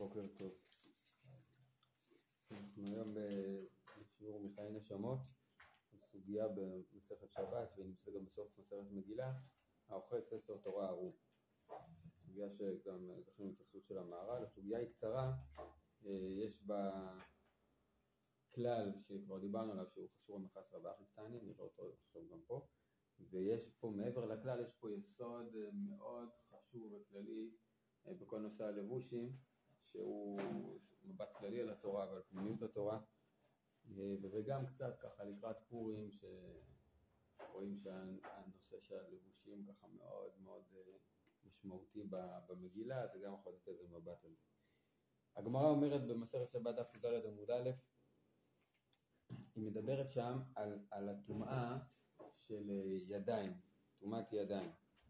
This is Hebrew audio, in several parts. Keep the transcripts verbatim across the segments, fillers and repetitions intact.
בוקר טוב. אנחנו היום בשיעור מחיי נשמות, סוגיה במסכת שבת ונמצא גם בסוף מסכת מגילה, האוכל ספר תורה ארום. סוגיה שגם זכינו התייחסות של המהר"ל. הסוגיה היא קצרה, יש בה כלל שכבר דיברנו עליו שהוא חשוב המחס רבה הכי קטני, נראה אותו עכשיו גם פה, ויש פה מעבר לכלל יש פה יסוד מאוד חשוב וכללי בכל נושא הלבושים, שהוא מבט כללי על התורה ועל פנימיות התורה, וזה גם קצת ככה לקראת פורים שרואים שהנושא של הלבושים ככה מאוד מאוד משמעותי במגילה, זה גם יכול לתת איזה מבט על זה. הגמרא אומרת במסכת שבת דף י"ד עמוד א', היא מדברת שם על, על הטומאה של ידיים, טומאת ידיים.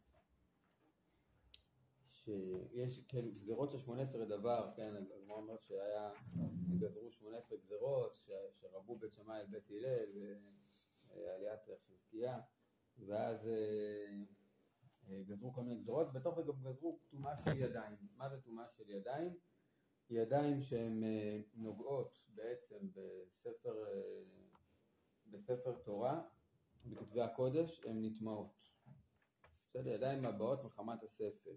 שיש כן, גזירות של שמונה עשרה דבר, כן, הגמרא אומרת שהיה, גזרו שמונה עשרה גזירות, ש, שרבו בית שמאי אל בית הלל, ועליית חזקיה, ואז גזרו כל מיני גזירות, בתוך זה גם גזרו טומאה של ידיים. מה זה טומאה של ידיים? ידיים שהן נוגעות בעצם בספר, בספר תורה, בכתבי הקודש, הן נטמעות. בסדר, ידיים הבאות מחמת הספר.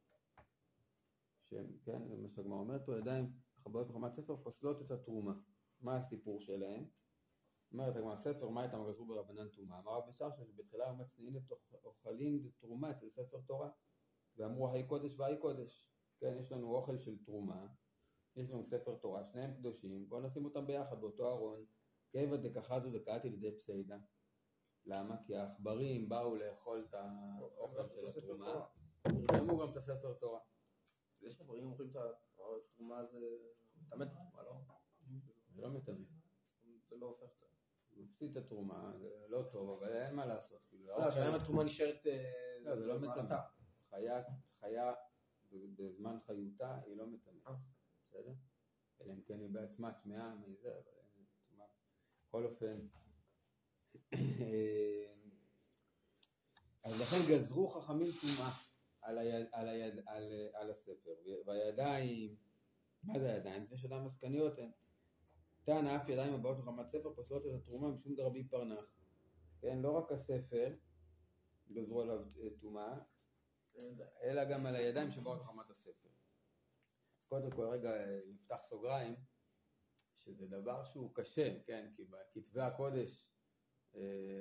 שהם, כן, זה מה שהגמרא אומרת פה, ידיים הבאות מחמת הספר פוסלות את התרומה. מה הסיפור שלהם? אומרת הגמרא, ספר מה איתם גזרו ברבנן טומאה? אמר רב מסרשא שבתחילה הם מצניעים את אוכלים תרומה אצל ספר תורה, ואמרו היי קודש והי קודש. כן, יש לנו אוכל של תרומה, יש לנו ספר תורה, שניהם קדושים, בואו נשים אותם ביחד באותו ארון, כיוון דקחזו דקאתי לידי פסיידא. למה? כי העכברים באו לאכול את האוכל של התרומה, תרשמו גם את הספר תורה. יש עכברים אוכלים את התרומה, זה מטמא את התרומה, לא? זה לא מטמא. זה לא הופך את זה. זה מפסיד את התרומה, זה לא טוב, אבל אין מה לעשות. לא, השאלה אם התרומה נשארת... לא, זה לא מטמא. חיה בזמן חיותה היא לא מטמאה. בסדר? אלא אם כן היא בעצמה טמאה מזה, אבל אין טומאה. בכל אופן, אז לכן גזרו חכמים טומאה על, היד, על, היד, על, על הספר, והידיים, מה זה הידיים? יש ידיים מסקניות, הן תן אף ידיים הבאות מחמת ספר פוסלות את התרומה משום דרבי פרנח. כן, לא רק הספר גזרו עליו טומאה, אלא גם על הידיים שבאות מחמת הספר. אז קודם כל רגע נפתח סוגריים, שזה דבר שהוא קשה, כן, כי בכתבי הקודש אה,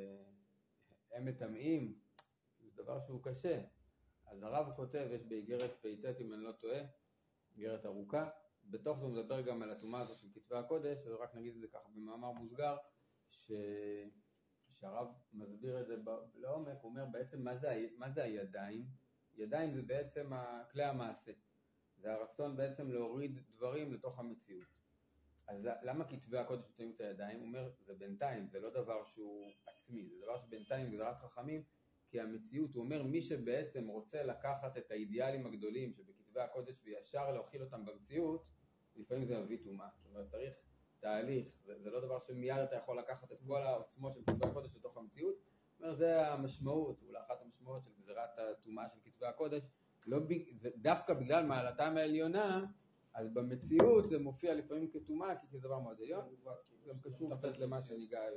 הם מטמאים, זה דבר שהוא קשה. אז הרב כותב, יש באיגרת פ"ט אם אני לא טועה, איגרת ארוכה, בתוך זה הוא מדבר גם על הטומאה הזאת של כתבי הקודש, אז רק נגיד את זה ככה במאמר מוסגר, ש... שהרב מסביר את זה לעומק, הוא אומר בעצם מה זה, מה זה הידיים? ידיים זה בעצם כלי המעשה, זה הרצון בעצם להוריד דברים לתוך המציאות. אז למה כתבי הקודש מטמאים את הידיים? הוא אומר, זה בינתיים, זה לא דבר שהוא עצמי, זה דבר שבינתיים גזרת חכמים, כי המציאות, הוא אומר, מי שבעצם רוצה לקחת את האידיאלים הגדולים שבכתבי הקודש וישר להכיל אותם במציאות, לפעמים זה מביא טומאה. זאת אומרת, צריך תהליך, זה, זה לא דבר שמיד אתה יכול לקחת את כל העוצמות של כתבי הקודש לתוך המציאות. זאת אומרת, זה המשמעות, אולי אחת המשמעות של גזרת הטומאה של כתבי הקודש, לא, זה דווקא בגלל מעלתם העליונה, אז במציאות זה מופיע לפעמים כטומאה, כי זה דבר מאוד עליון, גם קשור קצת למה שניגע היום.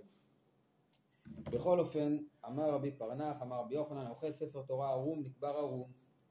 בכל אופן, אמר רבי פרנח, אמר רבי יוחנן, האוכל ספר תורה ארום נקבר ארום.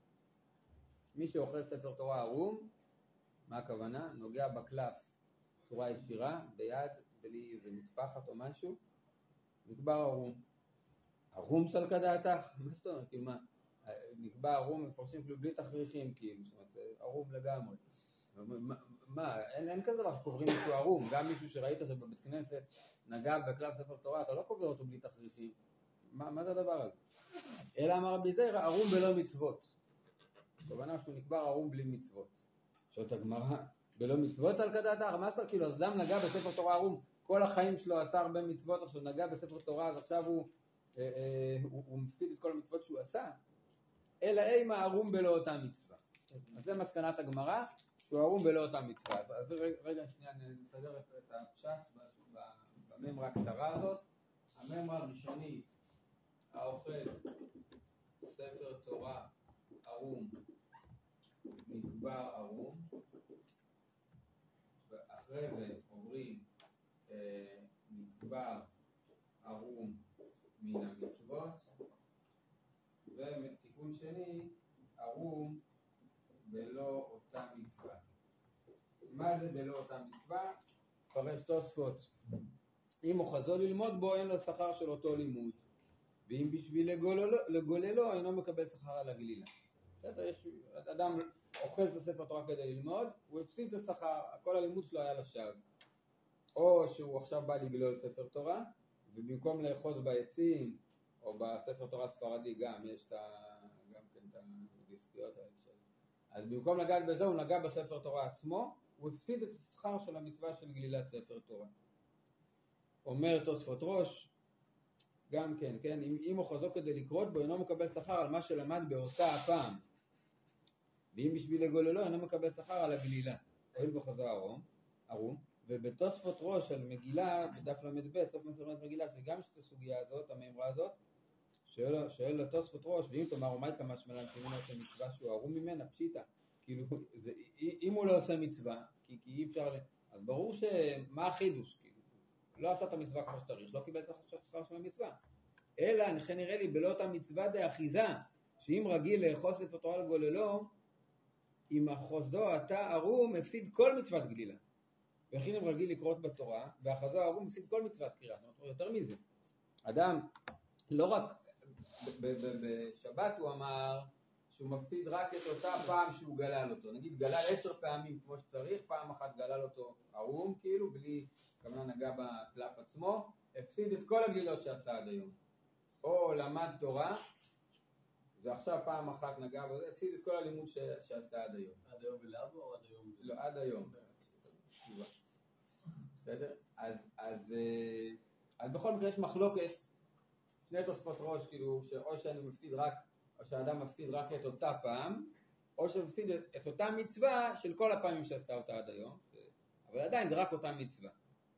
מי שאוכל ספר תורה ארום, מה הכוונה? נוגע בקלף צורה ישירה, ביד, בלי איזה מטפחת או משהו, נקבר ארום. ארום סלקא דעתך? מה זאת אומרת? כאילו מה? נקבע ארום, מפרשים כאילו בלי תכריכים, כאילו, זאת אומרת, ארום לגמרי. מה, מה אין, אין כזה דבר שקוברים מישהו ארום, גם מישהו שראית שבבית כנסת נגע בקלף ספר תורה, אתה לא קובר אותו בלי תכריכים. מה, מה זה הדבר הזה? אלא אמר רבי זירא, ארום בלא מצוות. הכוונה שהוא נקבר ארום בלי מצוות. שואלת הגמרא, בלא מצוות סלקא דעתך? מה זאת אומרת? כאילו, אז אדם נגע בספר תורה ארום, כל החיים שלו עשה הרבה מצוות, עכשיו נגע בספר תורה, אז עכשיו הוא, אה, אה, הוא, הוא מפסיד את כל המצוות שהוא עשה. אלא אימה ארום בלא אותה מצווה. אז זה מסקנת הגמרא, שהוא ארום בלא אותה מצווה. אז רגע, רגע שנייה, נסדר את הפשט בממרה הקצרה הזאת. הממרה הראשונית, האוכל ספר תורה ארום, נקבר ארום. אחרי זה עוברים אה, נקבר ערום מן המצוות, ותיקון שני, ערום בלא אותה מצווה. מה זה בלא אותה מצווה? פרש תוספות. אם הוא חזור ללמוד בו, אין לו שכר של אותו לימוד. ואם בשביל לגוללו, לגוללו אינו מקבל שכר על הגלילה. יש אדם אוחז את הספר תורה כדי ללמוד, הוא הפסיד את השכר, כל הלימוד שלו היה לשווא. או שהוא עכשיו בא לגלול ספר תורה, ובמקום לאחוז בעצים, או בספר תורה ספרדי גם, יש את ה... גם כן את הדיסקיות האלה שלו. אז במקום לגעת בזה, הוא נגע בספר תורה עצמו, הוא הפסיד את השכר של המצווה של גלילת ספר תורה. אומר תוספות ראש, גם כן, כן, אם, אם הוא חזור כדי לקרות בו, אינו מקבל שכר על מה שלמד באותה הפעם. ואם בשביל לגוללו, אינו מקבל שכר על הגלילה. הואיל בו חזור ערום, ערום, ובתוספות ראש על מגילה, בדף למד ב', סוף מסכת מגילה, זה גם את הסוגיה הזאת, המאמרה הזאת, שואל, שואל לתוספות ראש, ואם תאמר, ומאי כמה שמלן שאם הוא עושה מצווה שהוא ערום ממנה, פשיטה. כאילו, זה, אם הוא לא עושה מצווה, כי, כי אי אפשר, אז ברור שמה החידוש, כאילו, לא עשה את המצווה כמו שצריך, לא קיבל את השכר של המצווה. אלא, לכן נראה לי, בלא אותה מצווה דאחיזה, שאם רגיל לאחוז ספר תורה לגוללו, אם אחוזו אתה ערום, הפסיד כל מצוות גלילה. וכן אם רגיל לקרות בתורה, ואחוזו ערום, הפסיד כל מצוות קריאה. זאת אומרת, יותר מזה. אדם, לא רק, בשבת הוא אמר, שהוא מפסיד רק את אותה פעם שהוא גלל אותו. נגיד, גלל עשר פעמים כמו שצריך, פעם אחת גלל אותו ערום, כאילו, בלי כמובן נגע בקלף עצמו, הפסיד את כל הגלילות שעשה עד היום. או למד תורה, ועכשיו פעם אחת נגע בזה, הפסיד את כל הלימוד ש... שעשה עד היום. עד היום בלאבו או עד היום? לא, עד היום. בסדר? אז, אז, אז בכל מקרה יש מחלוקת, שני תוספות ראש, כאילו, שאו שאני מפסיד רק, או שהאדם מפסיד רק את אותה פעם, או שמפסיד את, את אותה מצווה של כל הפעמים שעשה אותה עד היום, אבל עדיין זה רק אותה מצווה.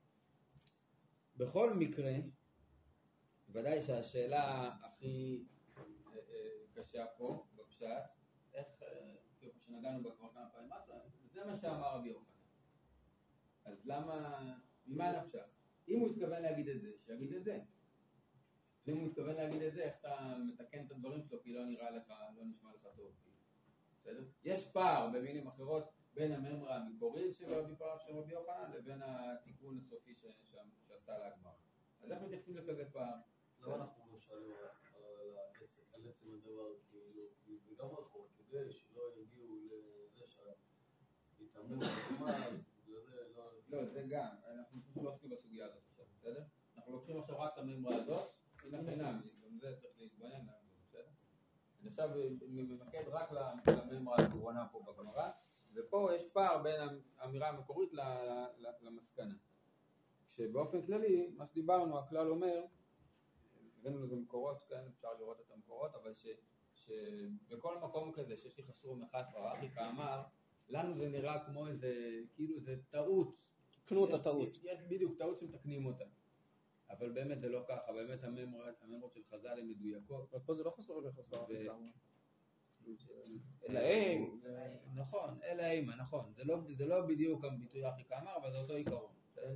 בכל מקרה, ודאי שהשאלה הכי קשה פה, בפשט, איך, כאילו שנגענו בה כבר כמה פעמים, זה מה שאמר רבי יוחנן. אז למה, ממה נפשך? אם הוא התכוון להגיד את זה, שיגיד את זה. ואם הוא התכוון להגיד את זה, איך אתה מתקן את הדברים שלו, כי לא נראה לך, לא נשמע לך טוב. בסדר? יש פער במילים אחרות בין המאמרה המקורית של רבי פרח של רבי יוחנן, לבין התיקון הסופי שעשתה להגמרא. אז איך מתייחסים לכזה פער? למה אנחנו לא שואלים על עצם הדבר, כאילו, כי זה גם רחוק, כדי שלא יגיעו לזה שיתאמו לדוגמה, אז לזה לא... לא, זה גם, אנחנו פשוט לא עוסקים בסוגיה הזאת עכשיו, בסדר? אנחנו לוקחים עכשיו רק את המאמרה הזאת, הנה חינם, גם זה צריך להתבונן, בסדר? אני עכשיו ממקד רק למאמרה האחרונה פה בגמרא, ופה יש פער בין האמירה המקורית למסקנה. שבאופן כללי, מה שדיברנו, הכלל אומר, הבאנו לזה מקורות, כן, אפשר לראות את המקורות, אבל ש, שבכל מקום כזה שיש לי חסור מחסרה, אחי כאמר, לנו זה נראה כמו איזה, כאילו זה טעות. תקנו את הטעות. יש, יש בדיוק טעות שמתקנים אותה. אבל באמת זה לא ככה, באמת המאמרות של חז"ל הן מדויקות. אבל פה זה לא חסור לחסרה, אחי כאמר. אלא אימה. נכון, אלא אימה, נכון. זה לא, זה לא בדיוק הביטוי אחי כאמר, אבל זה אותו עיקרון.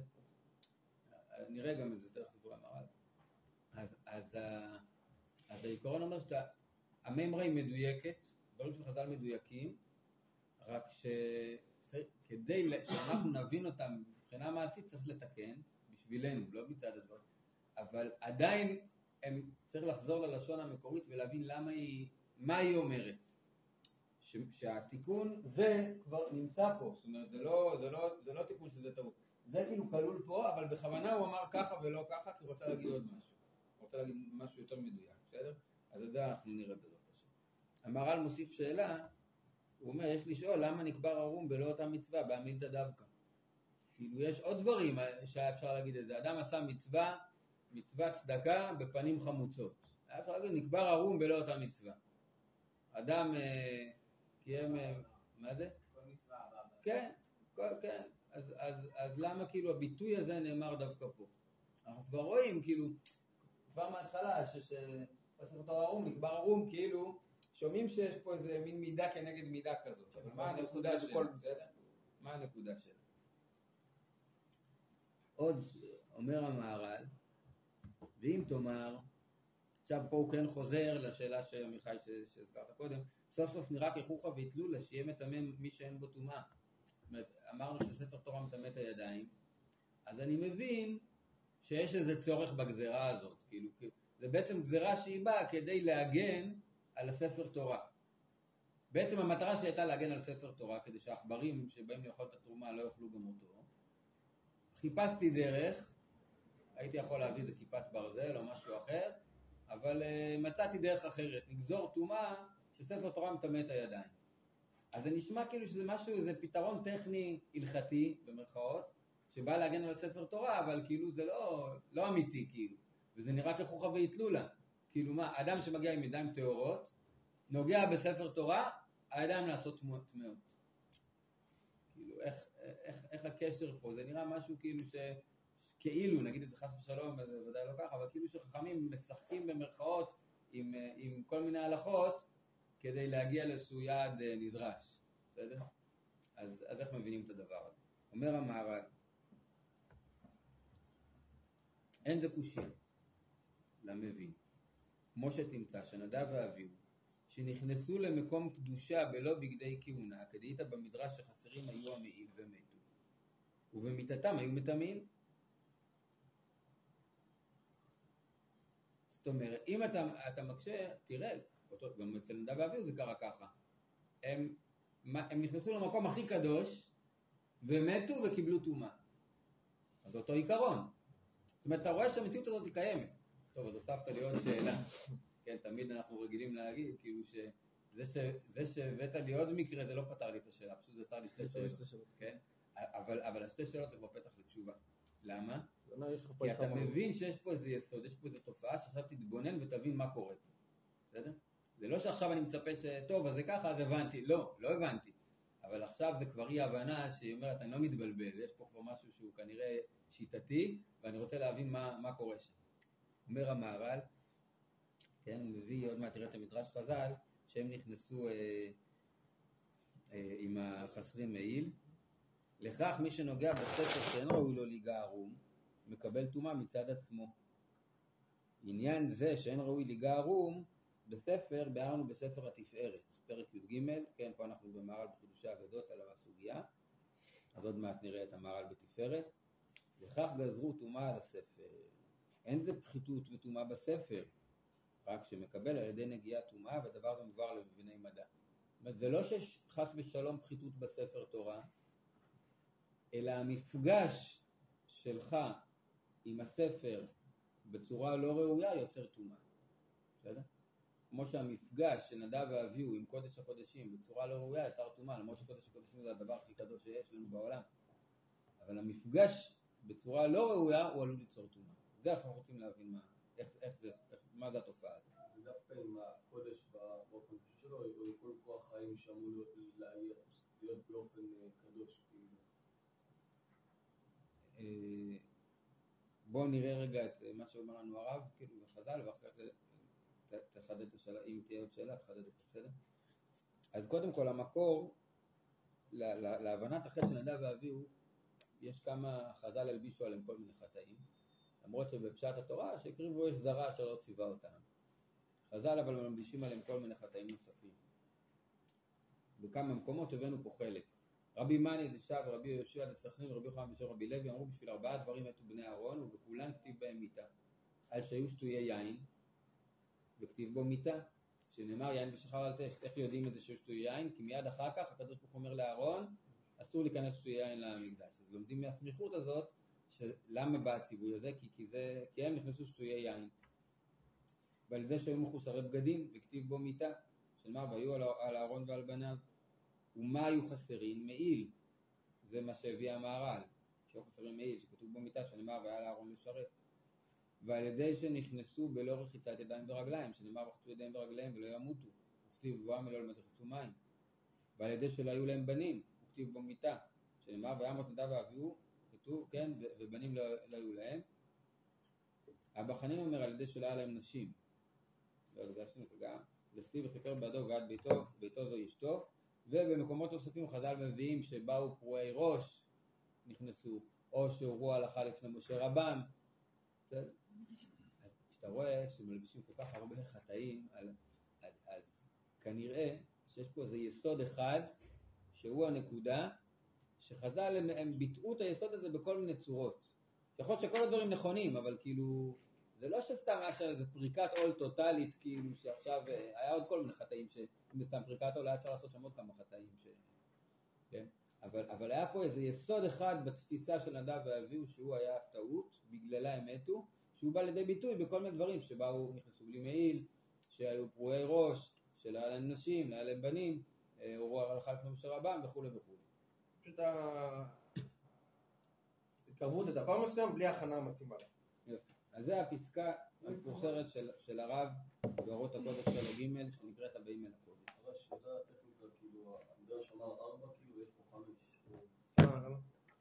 נראה גם את זה, תכף תבוא אמר עליו. אז, אז, אז העיקרון אומר שהמאמרה היא מדויקת, דברים של חז"ל מדויקים, רק שכדי שאנחנו נבין אותם מבחינה מעשית צריך לתקן, בשבילנו, לא מצד הדברים, אבל עדיין הם, צריך לחזור ללשון המקורית ולהבין למה היא, מה היא אומרת. ש, שהתיקון זה כבר נמצא פה, זאת אומרת, זה לא, זה לא, זה לא תיקון שזה טעות. זה כאילו כלול פה, אבל בכוונה הוא אמר ככה ולא ככה, כי הוא רוצה להגיד עוד משהו. הוא רוצה להגיד משהו יותר מדויק, בסדר? אז את זה אנחנו נראה בזאת השם. המהר"ל מוסיף שאלה, הוא אומר, יש לשאול למה נקבר ערום בלא אותה מצווה, בעמילתא דווקא. כאילו יש עוד דברים שאפשר להגיד את זה. אדם עשה מצווה, מצוות צדקה בפנים חמוצות. אפשר להגיד, נקבר ערום בלא אותה מצווה. אדם אה, קיים, אה, מה זה? כל מצווה הבאה. כן, כל, כן. אז, אז, אז למה כאילו הביטוי הזה נאמר דווקא פה? אנחנו כבר רואים, כאילו, כבר מההתחלה, שפסחתו ערום, נקבר ערום, כאילו, שומעים שיש פה איזה מין מידה כנגד מידה כזאת. אבל מה הנקודה שלה? מה הנקודה שלה? עוד אומר המהר"ל, ואם תאמר, עכשיו פה הוא כן חוזר לשאלה של עמיחי שהזכרת קודם, סוף סוף נראה כחוכה והתלולה שיהיה מטמא מי שאין בו טומאה. זאת אומרת, אמרנו שספר תורה מטמא את הידיים, אז אני מבין שיש איזה צורך בגזרה הזאת, כאילו, זה בעצם גזרה שהיא באה כדי להגן על הספר תורה. בעצם המטרה שלי הייתה להגן על ספר תורה, כדי שהעכברים שבאים לאכול את התרומה לא יאכלו גם אותו. חיפשתי דרך, הייתי יכול להביא איזה כיפת ברזל או משהו אחר, אבל uh, מצאתי דרך אחרת, לגזור טומאה שספר תורה מטמא את הידיים. אז זה נשמע כאילו שזה משהו, זה פתרון טכני הלכתי, במרכאות, שבא להגן על הספר תורה, אבל כאילו זה לא, לא אמיתי, כאילו. וזה נראה כחוכה והתלולה. כאילו מה, אדם שמגיע עם ידיים טהורות, נוגע בספר תורה, הידיים לעשות טמאות. כאילו, איך, איך, איך הקשר פה? זה נראה משהו כאילו ש... כאילו, נגיד את זה חס ושלום, זה ודאי לא ככה, אבל כאילו שחכמים משחקים במרכאות עם, עם כל מיני הלכות כדי להגיע לאיזשהו יעד נדרש. בסדר? אז, אז איך מבינים את הדבר הזה? אומר המהר"ל, אין זה קושיה למבין, כמו שתמצא שנדב ואביהו, שנכנסו למקום קדושה בלא בגדי כהונה, כדאית במדרש שחסרים היו המעיל ומתו, ובמיתתם היו מטמאים. זאת אומרת, אם אתה, אתה מקשה, תראה, אותו, גם אצל נדב ואביהו זה קרה ככה, הם, הם נכנסו למקום הכי קדוש, ומתו וקיבלו טומאה. אז אותו עיקרון. זאת אומרת, אתה רואה שהמציאות הזאת היא קיימת. טוב, אז הוספת לי עוד שאלה. כן, תמיד אנחנו רגילים להגיד, כאילו שזה ש... זה שהבאת לי עוד מקרה, זה לא פתר לי את השאלה, פשוט זה צר לי שתי שאלות. כן? אבל, אבל השתי שאלות זה כבר פתח לתשובה. למה? כי אתה מבין שיש פה איזה יסוד, יש פה איזה תופעה, שעכשיו תתבונן ותבין מה קורה פה. בסדר? זה לא שעכשיו אני מצפה שטוב, אז זה ככה, אז הבנתי. לא, לא הבנתי. אבל עכשיו זה כבר אי הבנה שהיא אומרת, אני לא מתבלבל, יש פה כבר משהו שהוא כנראה שיטתי, ואני רוצה להבין מה, מה קורה שם. אומר המהר"ל, כן, הוא מביא עוד מעט, תראה את המדרש חז"ל, שהם נכנסו אה, אה, עם החסרים מעיל. לכך מי שנוגע בספר שאין ראוי לו ליגע ערום, מקבל טומאה מצד עצמו. עניין זה שאין ראוי ליגע ערום, בספר, ביארנו בספר התפארת, פרק י"ג, כן, פה אנחנו במהר"ל בחידושי אגדות על הסוגיה, אז עוד מעט נראה את המהר"ל בתפארת. לכך גזרו טומאה על הספר. אין זה פחיתות וטומאה בספר, רק שמקבל על ידי נגיעה טומאה, והדבר זה מובהר למביני מדע. זאת אומרת, זה לא שיש חס ושלום פחיתות בספר תורה, אלא המפגש שלך עם הספר בצורה לא ראויה יוצר טומאה. בסדר? כמו שהמפגש של נדב ואביהו עם קודש הקודשים בצורה לא ראויה יצר טומאה, למרות שקודש הקודשים זה הדבר הכי קדוש שיש לנו בעולם. אבל המפגש בצורה לא ראויה הוא עלול ליצור טומאה. זה אנחנו רוצים להבין מה, איך, איך זה, איך, מה זה התופעה הזאת. ודווקא עם הקודש באופן שלו, או עם כל כוח חיים שאמור להיות, להיות באופן קדוש. בואו נראה רגע את מה שאומר לנו הרב, כאילו בחז"ל, ואחרי זה תחדד את השאלה, אם תהיה עוד שאלה, תחדד את בסדר. אז קודם כל המקור להבנת החטא של נדב ואביהו, יש כמה חז"ל הלבישו עליהם כל מיני חטאים, למרות שבפשט התורה שהקריבו יש זרע שלא ציווה אותם. חז"ל אבל מלבישים עליהם כל מיני חטאים נוספים. בכמה מקומות הבאנו פה חלק. רבי מני דשב, רבי יהושע דסכנין, רבי יוחנן בן רבי לוי אמרו בשביל ארבעה דברים מתו בני אהרון ובכולן כתיב בהם מיתה. על שהיו שטויי יין וכתיב בו מיתה, שנאמר יין בשחר אל תשת. איך יודעים את זה שהיו שטויי יין? כי מיד אחר כך הקדוש ברוך הוא אומר לאהרון אסור להיכנס שטויי יין למקדש. אז לומדים מהסמיכות הזאת למה בא הציווי הזה? כי, כי, זה, כי הם נכנסו שטויי יין. ועל זה שהיו מחוסרי בגדים וכתיב בו מיתה, שנאמר והיו על, על אהרון ועל בניו. ומה היו חסרים? מעיל. זה מה שהביא המהר"ל, שהיו חסרים מעיל, שכתוב בו מיתה, שנאמר והיה לאהרון לשרת. ועל ידי שנכנסו בלא רחיצת ידיים ורגליים, שנאמר וחצו ידיים ורגליים ולא ימותו, וכתיב בבואם אלו למד רחצו מים. ועל ידי שלא היו להם בנים, וכתיב בו מיתה, שנאמר וימות נדב ואביהו, כתוב, כן, ובנים לא, לא היו להם. אבא חנין אומר על ידי שלא היה להם נשים. לא הדגשנו את זה גם. וכתיב וכיפר בעדו ועד ביתו, ביתו זו אשתו. ובמקומות נוספים חז"ל מביאים שבאו פרועי ראש, נכנסו, או שהורו הלכה לפני משה רבם. אז כשאתה רואה שמלבישים כל כך הרבה חטאים, אז, אז כנראה שיש פה איזה יסוד אחד, שהוא הנקודה, שחז"ל הם, הם ביטאו את היסוד הזה בכל מיני צורות. יכול להיות שכל הדברים נכונים, אבל כאילו, זה לא שסתם היה שזה פריקת עול טוטלית, כאילו שעכשיו, היה עוד כל מיני חטאים, שאם סתם פריקת עול היה אפשר לעשות שם עוד כמה חטאים, ש... כן? אבל, אבל היה פה איזה יסוד אחד בתפיסה של נדב ואביהו, שהוא היה טעות, בגללה הם מתו, שהוא בא לידי ביטוי בכל מיני דברים, שבאו, נכנסו בלי מעיל, שהיו פרועי ראש, שלא היה להם נשים, לא היה להם בנים, הורו הלכה לפני משה רבם וכו' וכו'. פשוט התקרבות לדבר מסוים בלי הכנה מתאימה. יופי. אז זה הפסקה המפורסמת של, של הרב באורות הקודש של הגימל, שנקראת הבאים אל הקודש. אבל השאלה הטכניקה, כאילו, המדרש אמר ארבע, כאילו יש פה חמש. מה, למה?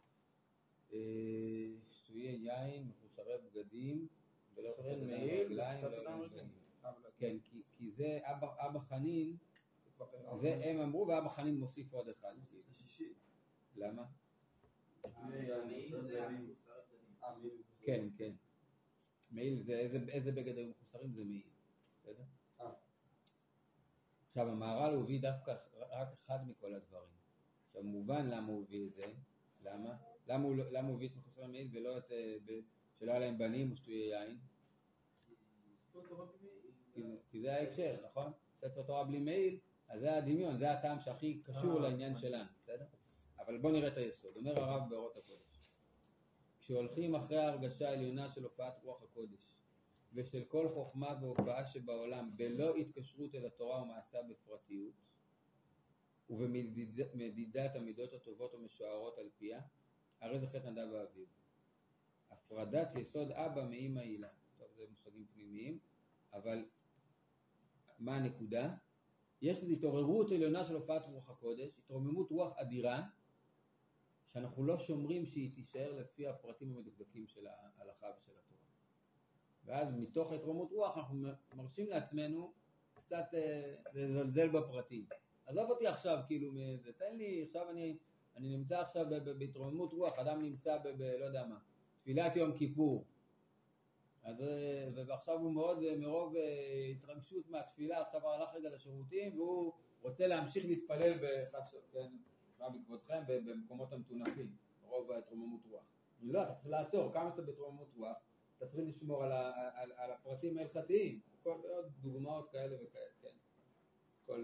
שטויי יין, מחוסרי בגדים, ולא מחוסרי חסרי מעיל, רגליים, וקצת לא אדם יין רגליים. בנים. כן, כי, כי זה אבא, אבא חנין, כבר- זה הם אמרו, ואבא חנין מוסיף עוד אחד. מוסיף את השישי. למה? שטויי יין, מחוסרי בגדים. אה, מעיל מחוסרי כן, בגדים. כן. מעיל זה, איזה, איזה בגד היו מחוסרים? זה מעיל. בסדר? אה. עכשיו, המהר"ל הוא הביא דווקא רק אחד מכל הדברים. עכשיו, מובן למה הוא הביא את זה. למה? למה הוא, למה הוא הביא את מחוסרי מעיל ולא את, אה, ב, שלא היה להם בנים ושטויי יין? כי, כי זה ההקשר, נכון? ספר תורה בלי מעיל, אז זה הדמיון, זה הטעם שהכי קשור לעניין שלנו, בסדר? אבל בוא נראה את היסוד. אומר הרב באורות הקודש, כשהולכים אחרי ההרגשה העליונה של הופעת רוח הקודש ושל כל חוכמה והופעה שבעולם בלא התקשרות אל התורה ומעשה בפרטיות ובמדידת המידות הטובות ומשוערות על פיה, הרי זה חטא נדב ואביהו. הפרדת יסוד אבא מאמא הילה. טוב, זה מושגים פנימיים, אבל מה הנקודה? יש איזו התעוררות עליונה של הופעת רוח הקודש, התרוממות רוח אדירה, שאנחנו לא שומרים שהיא תישאר לפי הפרטים המדוקדקים של ההלכה ושל התורה. ואז מתוך התרוממות רוח אנחנו מרשים לעצמנו קצת אה, לזלזל בפרטים. עזוב אותי עכשיו, כאילו, זה, תן לי, עכשיו אני, אני נמצא עכשיו בהתרוממות רוח, אדם נמצא ב, ב, לא יודע מה, תפילת יום כיפור. אז, ועכשיו הוא מאוד, מרוב התרגשות מהתפילה, עכשיו הוא הלך רגע לשירותים, והוא רוצה להמשיך להתפלל בחס, כן, בעקבותכם, במקומות המתונחים, רוב התרוממות רוח. לא, אתה צריך לעצור, כמה שאתה בתרוממות רוח, אתה צריך לשמור על, ה, על, על הפרטים ההלכתיים, כל עוד דוגמאות כאלה וכאלה, כן. כל...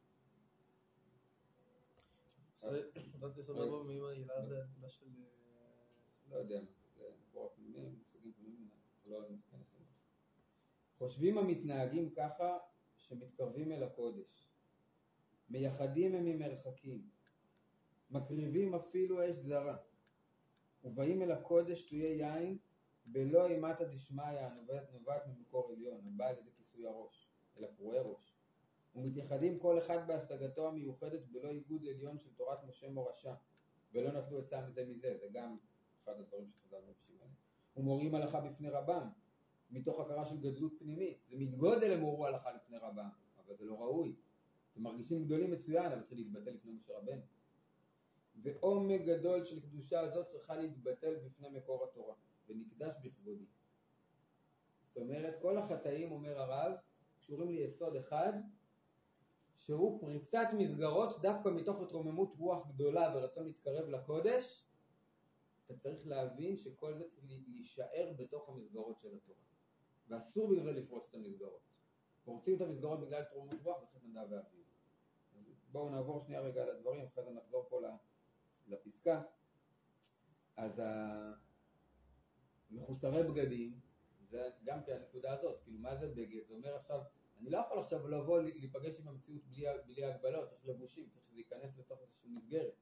חודת יסוד אבא מאמא הילה זה נקודה של... לא יודע, זה מקורות פנימיים, מושגים פנימיים, לא ניכנס לזה. חושבים המתנהגים ככה שמתקרבים אל הקודש, מייחדים הם ממרחקים, מקריבים אפילו אש זרה, ובאים אל הקודש שטויי יין בלא אימתא דשמיא הנובעת ממקור עליון, הבא על ידי כיסוי הראש, אלא פרועי ראש. ומתייחדים כל אחד בהשגתו המיוחדת בלא איגוד עליון של תורת משה מורשה, ולא נטלו עצה מזה מזה, זה גם אחד הדברים שחז"ל מבקשים עליהם. ומורים הלכה בפני רבם, מתוך הכרה של גדלות פנימית. זה מתגודל הם הורו הלכה לפני רבם, אבל זה לא ראוי. אתם מרגישים גדולים מצוין, אבל צריך להתבטל לפני משה רבנו. ועומק גדול של קדושה הזאת צריכה להתבטל בפני מקור התורה, ונקדש בכבודי. זאת אומרת, כל החטאים, אומר הרב, קשורים ליסוד אחד, שהוא פריצת מסגרות דווקא מתוך התרוממות רוח גדולה ורצון להתקרב לקודש. אתה צריך להבין שכל זה צריך להישאר בתוך המסגרות של התורה. ואסור בגלל זה לפרוץ את המסגרות. פורצים את המסגרות בגלל התרוממות רוח וחטא נדב ואביהו. בואו נעבור שנייה רגע לדברים, אחרי זה נחזור פה לפסקה. אז מחוסרי בגדים, זה גם כן הנקודה הזאת, כאילו מה זה בגד? זה אומר עכשיו, אני לא יכול עכשיו לבוא להיפגש עם המציאות בלי, בלי הגבלות, צריך לבושים, צריך שזה ייכנס לתוך איזושהי מסגרת.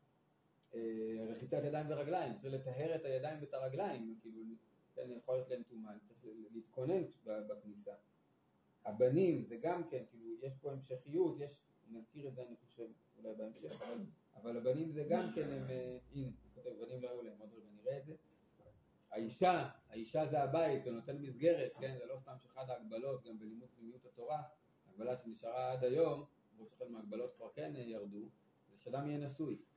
רחיצת ידיים ורגליים, צריך לטהר את הידיים ואת הרגליים, כאילו, כן, יכול להיות להם טומאה, צריך להתכונן בכניסה. הבנים זה גם כן, כאילו, יש פה המשכיות, יש, נזכיר את זה אני חושב, אולי בהמשך, אבל, אבל הבנים זה גם כן, הם, הנה, כותב, בנים לא היו להם, עוד רגע נראה את זה. האישה, האישה זה הבית, זה נותן מסגרת, כן, זה לא סתם שאחד ההגבלות, גם בלימוד פנימיות התורה, הגבלה שנשארה עד היום, בו שחלק מההגבלות כבר כן ירדו, זה שאדם יהיה נשוי.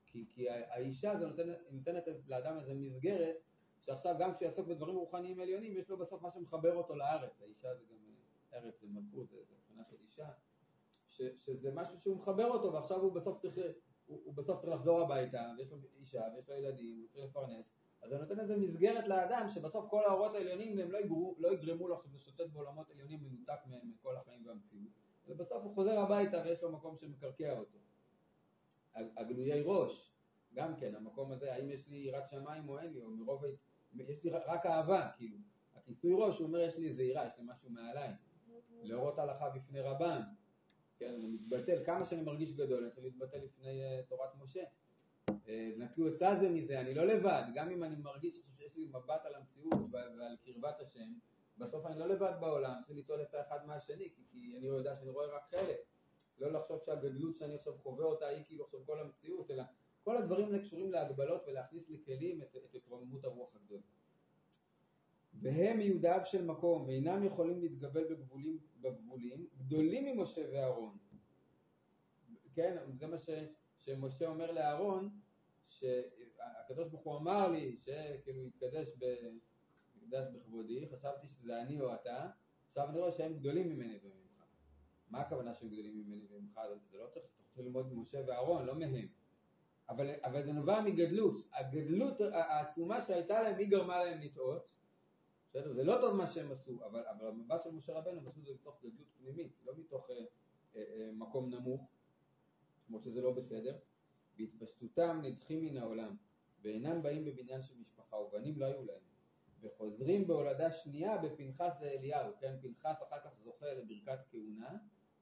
כי, כי האישה זה נותנת, נותנת לאדם איזה מסגרת, שעכשיו גם כשהוא יעסוק בדברים רוחניים עליונים, יש לו בסוף מה שמחבר אותו לארץ. האישה זה גם ארץ, זה מלכות, זה מבחינה של אישה, ש, שזה משהו שהוא מחבר אותו, ועכשיו הוא בסוף צריך, הוא, הוא בסוף צריך לחזור הביתה, ויש לו אישה, ויש לו ילדים, הוא צריך לפרנס, אז זה נותן איזה מסגרת לאדם, שבסוף כל האורות העליונים הם לא יגרו, לא יגרמו לו עכשיו לשוטט בעולמות עליונים מנותק מהם מכל החיים והמציאות, ובסוף הוא חוזר הביתה ויש לו מקום שמקרקע אותו. הגלויי ראש, גם כן, המקום הזה, האם יש לי יראת שמיים או אין לי, או מרוב, יש לי רק אהבה, כאילו, הכיסוי ראש, הוא אומר, יש לי זהירה, יש לי משהו מעליי, להורות הלכה בפני רבן, כן, אני מתבטל, כמה שאני מרגיש גדול, אני צריך להתבטל לפני uh, תורת משה, uh, נטלו עצה זה מזה, אני לא לבד, גם אם אני מרגיש שיש לי מבט על המציאות ועל קרבת השם, בסוף אני לא לבד בעולם, צריך ליטול עצה אחד מהשני, כי, כי אני יודע שאני רואה רק חלק, לא לחשוב שהגדלות שאני עכשיו חווה אותה היא כאילו עכשיו כל המציאות, אלא כל הדברים האלה קשורים להגבלות ולהכניס לכלים את, את התרוממות הרוח הגדולה. והם מיודעיו של מקום ואינם יכולים להתגבל בגבולים, בגבולים גדולים ממשה ואהרון. כן, זה מה ש, שמשה אומר לאהרון, שהקדוש ברוך הוא אמר לי שכאילו יתקדש במקדש בכבודי, חשבתי שזה אני או אתה, עכשיו אני רואה שהם גדולים ממני וממך. מה הכוונה שהם גדולים ממני וממך? זה לא צריך, אתה רוצה ללמוד ממשה ואהרון, לא מהם. אבל, אבל זה נובע מגדלות. הגדלות העצומה שהייתה להם, היא גרמה להם לטעות. בסדר? זה לא טוב מה שהם עשו, אבל, אבל המבט של משה רבנו הם עשו זה מתוך גדלות פנימית, לא מתוך אה, אה, אה, מקום נמוך, כמו שזה לא בסדר. בהתפשטותם נדחים מן העולם, ואינם באים בבניין של משפחה, ובנים לא היו להם. וחוזרים בהולדה שנייה בפנחס ואליהו, כן? פנחס אחר כך זוכה לברכת כהונה.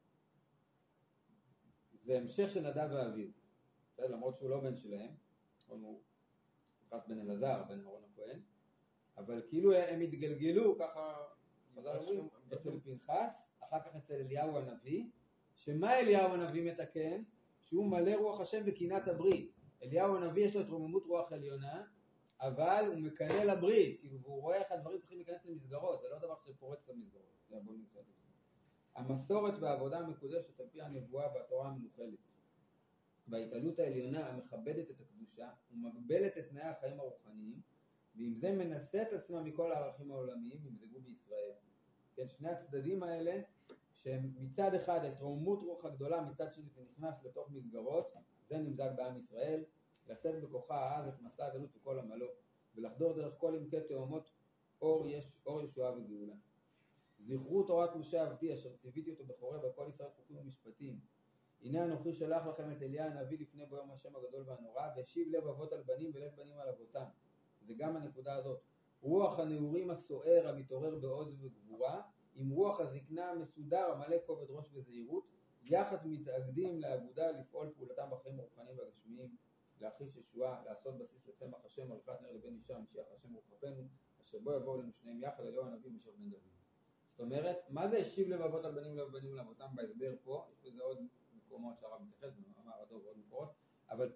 זה המשך של נדב ואביו. למרות שהוא לא בן שלהם, הוא פנחס בן אלעזר, בן אהרון הכהן, אבל כאילו הם התגלגלו ככה, חז"ל אומרים, אצל פנחס, אחר כך אצל אליהו הנביא, שמה אליהו הנביא מתקן? שהוא מלא רוח השם בקינת הברית. אליהו הנביא יש לו את רוממות רוח עליונה, אבל הוא מקנה לברית, כאילו הוא רואה איך הדברים צריכים להיכנס למסגרות, זה לא דבר שפורץ למסגרות. המסורת והעבודה המקודשת על פי הנבואה והתורה המנוחלת. וההתעלות העליונה המכבדת את הקדושה ומגבלת את תנאי החיים הרוחניים, ועם זה מנסה את עצמה מכל הערכים העולמיים ימזגו בישראל. כן, שני הצדדים האלה, שהם מצד אחד התרוממות רוח הגדולה, מצד שני זה נכנס לתוך מסגרות, זה נמזג בעם ישראל, לשאת בכוחה העז את מסע הגלות וכל עמלו, ולחדור דרך כל עמקי תאומות אור, יש, אור ישועה וגאולה. זכרו תורת משה עבדי אשר ציוויתי אותו בחורב על כל ישראל חוקים ומשפטים. הנה אנוכי שלח לכם את אליה הנביא לפני ביום השם הגדול והנורא, והשיב לב אבות על בנים ולב בנים על אבותם. זה גם הנקודה הזאת. רוח הנעורים הסוער המתעורר בעוז וגבורה, עם רוח הזקנה המסודר המלא כובד ראש וזהירות, יחד מתאגדים לאגודה לפעול פעולתם בחיים הרוחניים והגשמיים, להחיש ישועה, לעשות בסיס לצמח השם, עריכת נר לבן אישה, משיח השם ורחפנו, אשר בו יבואו לנו שניהם יחד, אליהו הנביא משה בן דוד. זאת אומרת, מה זה השיב לב אבות על בנים ולב בנים לאבותם בהסבר פה? יש לזה עוד מקומות שהרב מתייחס, אמר הדוב ועוד מקומות, אבל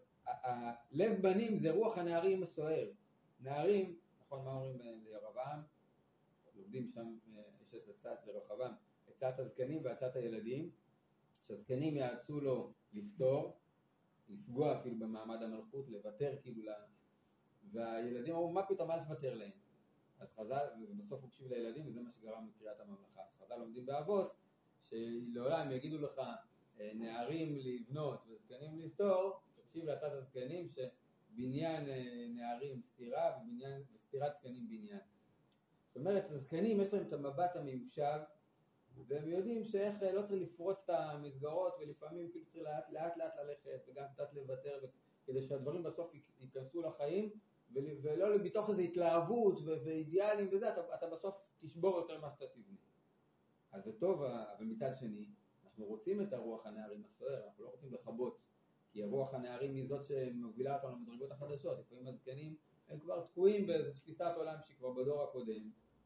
לב בנים זה רוח הנערים הסוער. נערים, נכון, מה אומרים לרבעם? לומדים שם, יש את הצעת לרחבעם, הצעת הזקנים והצעת הילדים, שהזקנים יעצו לו לפתור, לפגוע כאילו במעמד המלכות, לוותר כאילו לה, והילדים אמרו, מה פתאום, אל תוותר להם. אז חז"ל, ובסוף הוא הקשיב לילדים, וזה מה שגרם לקריאת הממלכה. אז חז"ל לומדים באבות, שלעולם יגידו לך, נערים לבנות וזקנים לסתור, תקשיב להצעת הזקנים שבניין נערים סתירה ובניין, וסתירת זקנים בניין. זאת אומרת, הזקנים יש להם את המבט המיושב, והם יודעים שאיך לא צריך לפרוץ את המסגרות, ולפעמים כאילו צריך לאט לאט, לאט ללכת, וגם קצת לוותר, כדי שהדברים בסוף ייכנסו לחיים, ולא מתוך איזו התלהבות ואידיאלים וזה, אתה, אתה בסוף תשבור יותר מה שאתה תבנה. אז זה טוב, אבל מצד שני, אנחנו רוצים את הרוח הנערים הסוער, אנחנו לא רוצים לחבות, כי הרוח הנערים היא זאת שמובילה אותנו למדרגות החדשות. לפעמים הזקנים הם כבר תקועים באיזו תפיסת עולם שהיא כבר בדור הקודם,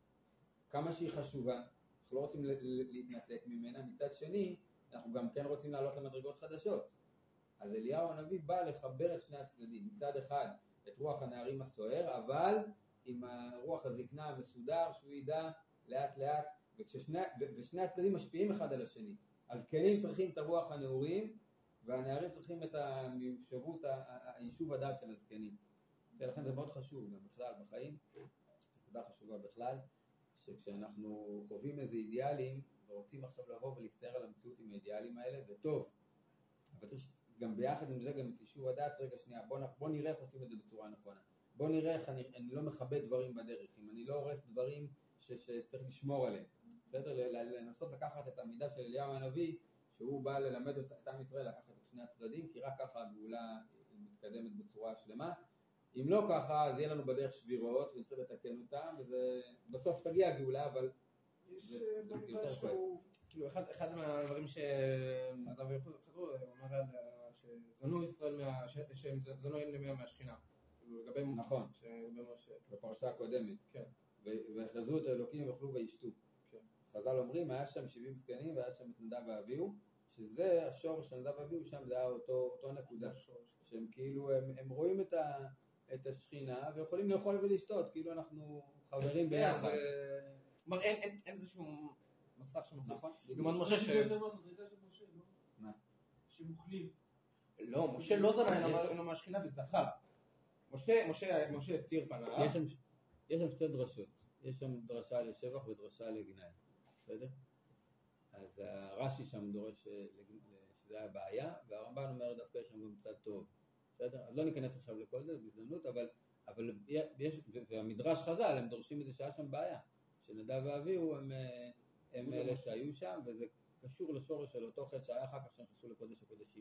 כמה שהיא חשובה, אנחנו לא רוצים להתנתק ממנה. מצד שני, אנחנו גם כן רוצים לעלות למדרגות חדשות. אז אליהו הנביא בא לחבר את שני הצדדים, מצד אחד את רוח הנערים הסוער, אבל עם הרוח הזקנה המסודר, שהוא ידע לאט לאט, וכששני, ושני הצדדים משפיעים אחד על השני. אז כלים צריכים את הרוח הנעורים, והנערים צריכים את השירות, היישוב הדעת של הזקנים. ולכן זה מאוד חשוב, גם בכלל בחיים, נקודה חשובה בכלל, שכשאנחנו חווים איזה אידיאלים, ורוצים עכשיו לבוא ולהסתער על המציאות עם האידיאלים האלה, זה טוב. אבל צריך גם ביחד עם זה, גם את יישוב הדעת, רגע שנייה, בוא, בוא נראה איך עושים את זה בצורה נכונה. בוא נראה איך אני, אני לא מכבד דברים בדרך, אם אני לא הורס דברים ש, שצריך לשמור עליהם. בסדר? לנסות לקחת את המידה של אליהו הנביא, שהוא בא ללמד את עם ישראל, לקחת את שני הצדדים, כי רק ככה הגאולה מתקדמת בצורה שלמה. אם לא ככה, אז יהיה לנו בדרך שבירות, ונצטרך לתקן אותם, ובסוף תגיע הגאולה, אבל יש במקרה שהוא, כאילו, אחד, אחד מהדברים שאדם ויחודו, הוא אומר שזנו ישראל, שהם זנו אליה מהשכינה. לגבי נכון, בפרשה הקודמת. כן. וחזו את האלוקים ואוכלו וישתו. כן. חז"ל אומרים, היה שם שבעים זקנים והיה שם את נדב ואביהו, שזה השורש של נדב ואביהו, שם זה היה אותו, אותו נקודה. שהם כאילו, הם, הם רואים את, ה, את השכינה ויכולים לאכול ולשתות, כאילו אנחנו חברים ביחד. כלומר, אין איזשהו מסך שמחליט. נכון. לעומת משה ש... מה? שמוכלים. לא, משה לא זנה אלא מהשכינה וזכה. משה הסתיר פניו. יש שם שתי דרשות. יש שם דרשה לשבח ודרשה לגנאי. בסדר? אז הרש"י שם דורש שזה היה בעיה, והרמב"ן אומר דווקא יש שם גם צד טוב. בסדר? אז לא ניכנס עכשיו לכל זה בהזדמנות, אבל אבל יש, והמדרש חז"ל, הם דורשים את זה שהיה שם בעיה. שנדב ואביהו הם, הם אלה שהיו שם, וזה קשור לשורש של אותו חטא שהיה אחר כך שהם נכנסו לקודש הקודשים.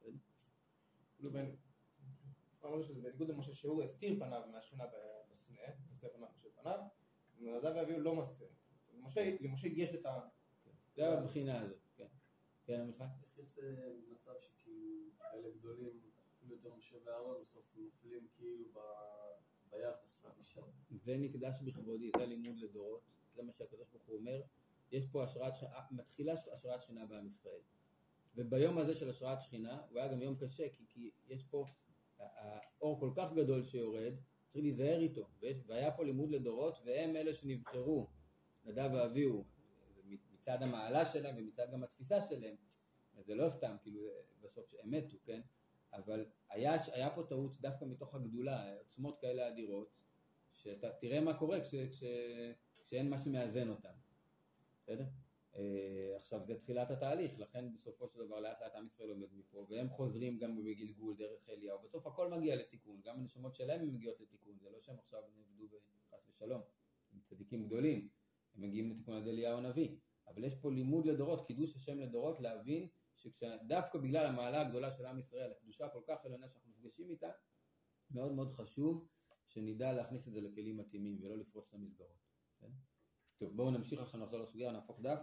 אמרו שזה בניגוד למשה שהוא הסתיר פניו מהשכינה בסנה, הסתיר פניו של פניו, ונדב ואביהו לא מסתיר. למשה יש את ה... זה היה בבחינה הזאת, כן. כן, עמיחי? איך יוצא מצב שכאילו כאלה גדולים, אפילו יותר משה ואהרון, בסוף נופלים כאילו ביחס למשם? זה נקדש בכבודי, זה לימוד לדורות, זה מה שהקדוש ברוך הוא אומר, יש פה השראת שכינה, מתחילה השראת שכינה בעם ישראל. וביום הזה של השראת שכינה, הוא היה גם יום קשה, כי, כי יש פה האור כל כך גדול שיורד, צריך להיזהר איתו, והיה פה לימוד לדורות, והם אלה שנבחרו, נדב ואביהו, מצד המעלה שלהם ומצד גם התפיסה שלהם, זה לא סתם, כאילו, בסוף הם מתו, כן? אבל היה, היה פה טעות דווקא מתוך הגדולה, עוצמות כאלה אדירות, שאתה תראה מה קורה כש, כש, כשאין מה שמאזן אותם. בסדר? אה, עכשיו זה תחילת התהליך, לכן בסופו של דבר לאט לאט עם ישראל עומד מפה, והם חוזרים גם בגלגול דרך אליהו, בסוף הכל מגיע לתיקון, גם הנשמות שלהם הם מגיעות לתיקון, זה לא שהם עכשיו נעבדו בחס ושלום, הם צדיקים גדולים, הם מגיעים לתיקון עד אליהו הנביא, אבל יש פה לימוד לדורות, קידוש השם לדורות, להבין שדווקא בגלל המעלה הגדולה של עם ישראל, הקדושה כל כך עליונה שאנחנו נפגשים איתה, מאוד מאוד חשוב שנדע להכניס את זה לכלים מתאימים ולא לפרוץ את המסגרות. טוב, בואו נמשיך עכשיו נחזור לסוגיה, נהפוך דף.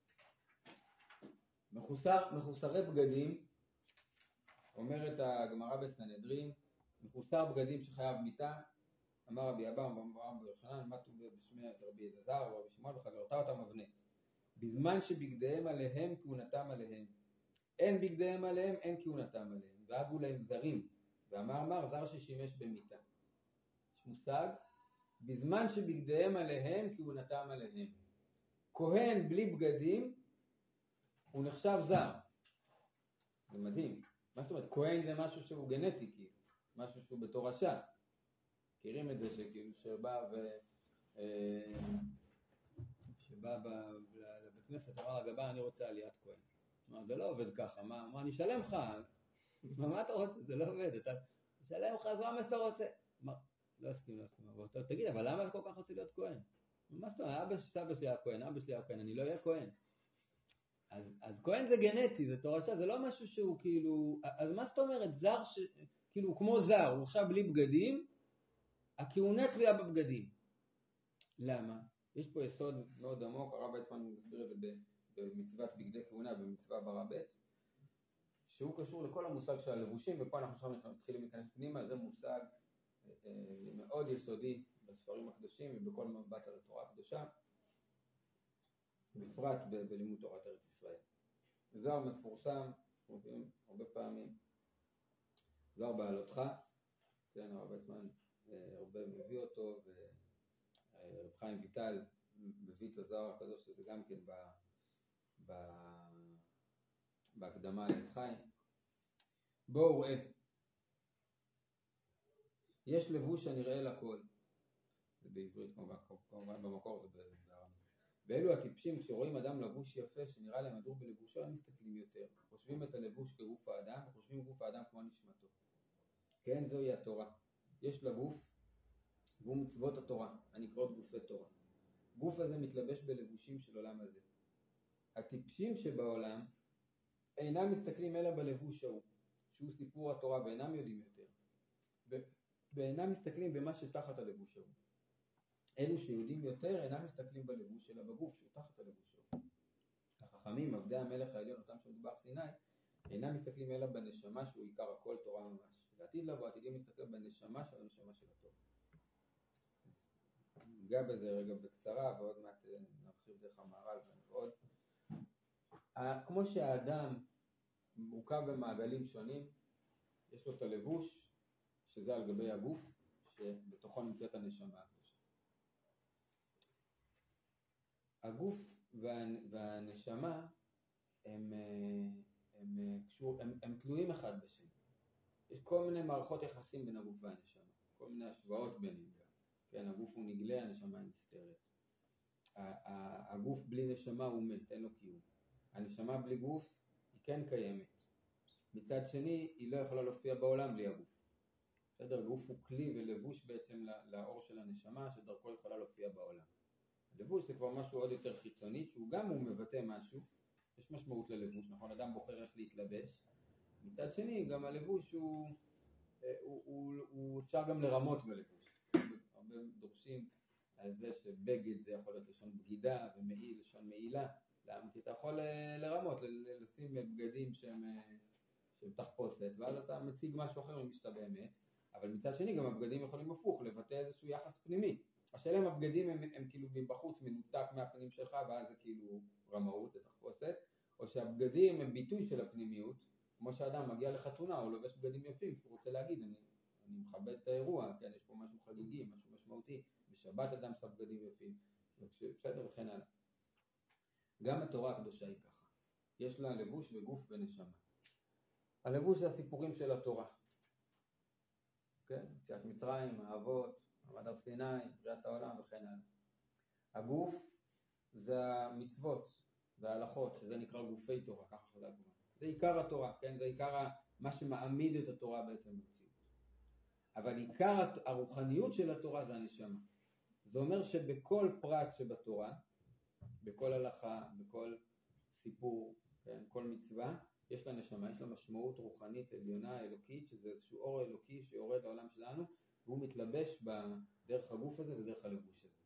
מחוסר, מחוסרי בגדים, אומרת הגמרא בסנהדרין, מחוסר בגדים שחייב מיתה, אמר רבי אבא, אמר רבי יוחנן, מתו בשמי רבי אלעזר ורבי שמעון וחברתה אותם אבני. בזמן שבגדיהם עליהם כהונתם עליהם. אין בגדיהם עליהם, אין כהונתם עליהם. ואבו להם זרים. ואמר מר זר ששימש במיתה. יש מושג, בזמן שבגדיהם עליהם כהונתם עליהם. כהן בלי בגדים, הוא נחשב זר. זה מדהים. מה זאת אומרת? כהן זה משהו שהוא גנטי, כאילו. משהו שהוא בתורשה. מכירים את זה שכאילו שבא ו... שבא לבית כנסת, אמר לגבה, אני רוצה עליית כהן. מה, זה לא עובד ככה, מה, מה, אני אשלם לך? מה, מה אתה רוצה? זה לא עובד, אתה אשלם לך, זה מה שאתה רוצה. מה, לא אסכים, לא אסכים. אבל אתה תגיד, אבל למה אתה כל כך רוצה להיות כהן? מה זאת אומרת? אבא סבא שלי היה כהן, אבא שלי היה כהן, אני לא אהיה כהן. אז, אז כהן זה גנטי, זה תורשה, זה לא משהו שהוא כאילו, אז מה זאת אומרת? זר ש... כאילו, הוא כמו זר, הוא עכשיו בלי בגדים, הכהונה תלויה בבגדים. למה? יש פה יסוד מאוד עמוק, הרב ויצמן מסביר את זה במצוות בגדי כהונה, במצווה ברבית, שהוא קשור לכל המושג של הלבושים, ופה אנחנו עכשיו מתחילים להיכנס פנימה, זה מושג אה, מאוד יסודי בספרים הקדושים ובכל מבט על התורה הקדושה, בפרט ב- בלימוד תורת ארץ ישראל. זוהר מפורסם, הרבה פעמים, זוהר בעלותך, כן, הרב ויצמן הרבה מביא אותו, ורב חיים ויטל מביא את הזוהר הקדוש הזה גם כן ב, ב, בהקדמה לעץ חיים. בואו ראה. יש לבוש הנראה לכל. זה בעברית כמובן, כמובן במקור זה בארמית. ואלו הטיפשים כשרואים אדם לבוש יפה שנראה להם הדור בלבושו, הם מסתכלים יותר. חושבים את הלבוש כגוף האדם, וחושבים גוף האדם כמו נשמתו. כן, זוהי התורה. יש לגוף, והוא מצוות התורה, הנקראות גופי תורה. גוף הזה מתלבש בלבושים של עולם הזה. הטיפשים שבעולם אינם מסתכלים אלא בלבוש ההוא, שהוא סיפור התורה, ואינם יודעים יותר. ואינם מסתכלים במה שתחת הלבוש ההוא. אלו שיודעים יותר אינם מסתכלים בלבוש אלא בגוף שהוא תחת הלבוש ההוא. החכמים, עבדי המלך העליון, אותם שמדובר סיני, אינם מסתכלים אלא בנשמה שהוא עיקר הכל תורה ממש. ועתיד לבוא עתידים להסתכל בנשמה של הנשמה של התורה. ניגע בזה רגע בקצרה, ועוד מעט נרחיב דרך המהר"ל ועוד. כמו שהאדם מורכב במעגלים שונים, יש לו את הלבוש, שזה על גבי הגוף, שבתוכו נמצאת הנשמה. הגוף והנשמה הם, הם, קשור, הם, הם תלויים אחד בשני. יש כל מיני מערכות יחסים בין הגוף והנשמה, כל מיני השוואות ביניהם. כן, הגוף הוא נגלה, הנשמה היא נסתרת. הגוף בלי נשמה הוא מת, אין לו קיום. הנשמה בלי גוף היא כן קיימת. מצד שני, היא לא יכולה להופיע בעולם בלי הגוף. בסדר, הגוף הוא כלי ולבוש בעצם לאור של הנשמה, שדרכו יכולה להופיע בעולם. הלבוש זה כבר משהו עוד יותר חיצוני, שהוא גם הוא מבטא משהו. יש משמעות ללבוש, נכון? אדם בוחר איך להתלבש. מצד שני, גם הלבוש הוא, הוא, הוא, הוא אפשר גם לרמות בלבוש. הרבה דורשים על זה שבגד זה יכול להיות לשון בגידה, ומעיל לשון מעילה. למה? כי אתה יכול לרמות, לשים בגדים שהם, שהם תחפושת, ואז אתה מציג משהו אחר ממה שאתה באמת. אבל מצד שני גם הבגדים יכולים הפוך, לבטא איזשהו יחס פנימי. השאלה אם הבגדים הם, הם כאילו מבחוץ מנותק מהפנים שלך, ואז זה כאילו רמאות, זה תחפושת, או שהבגדים הם ביטוי של הפנימיות, כמו שאדם מגיע לחתונה, הוא לובש בגדים יפים, הוא רוצה להגיד, אני, אני מכבד את האירוע, כן, יש פה משהו חגיגי, משהו משמעותי, בשבת אדם שם בגדים יפים, בסדר וכן הלאה. גם התורה הקדושה היא ככה, יש לה לבוש וגוף ונשמה. הלבוש זה הסיפורים של התורה, כן, יציאת מצרים, האבות, מעמד הר סיני, בריאת העולם וכן הלאה. הגוף זה המצוות וההלכות, שזה נקרא גופי תורה, ככה חז"ל אומרים. זה עיקר התורה, כן? זה עיקר מה שמעמיד את התורה בעצם במציאות. אבל עיקר הרוחניות של התורה זה הנשמה. זה אומר שבכל פרט שבתורה, בכל הלכה, בכל סיפור, כן? כל מצווה, יש לה נשמה, יש לה משמעות רוחנית עליונה, אלוקית, שזה איזשהו אור אלוקי שיורד לעולם שלנו, והוא מתלבש בדרך הגוף הזה ודרך הלבוש הזה.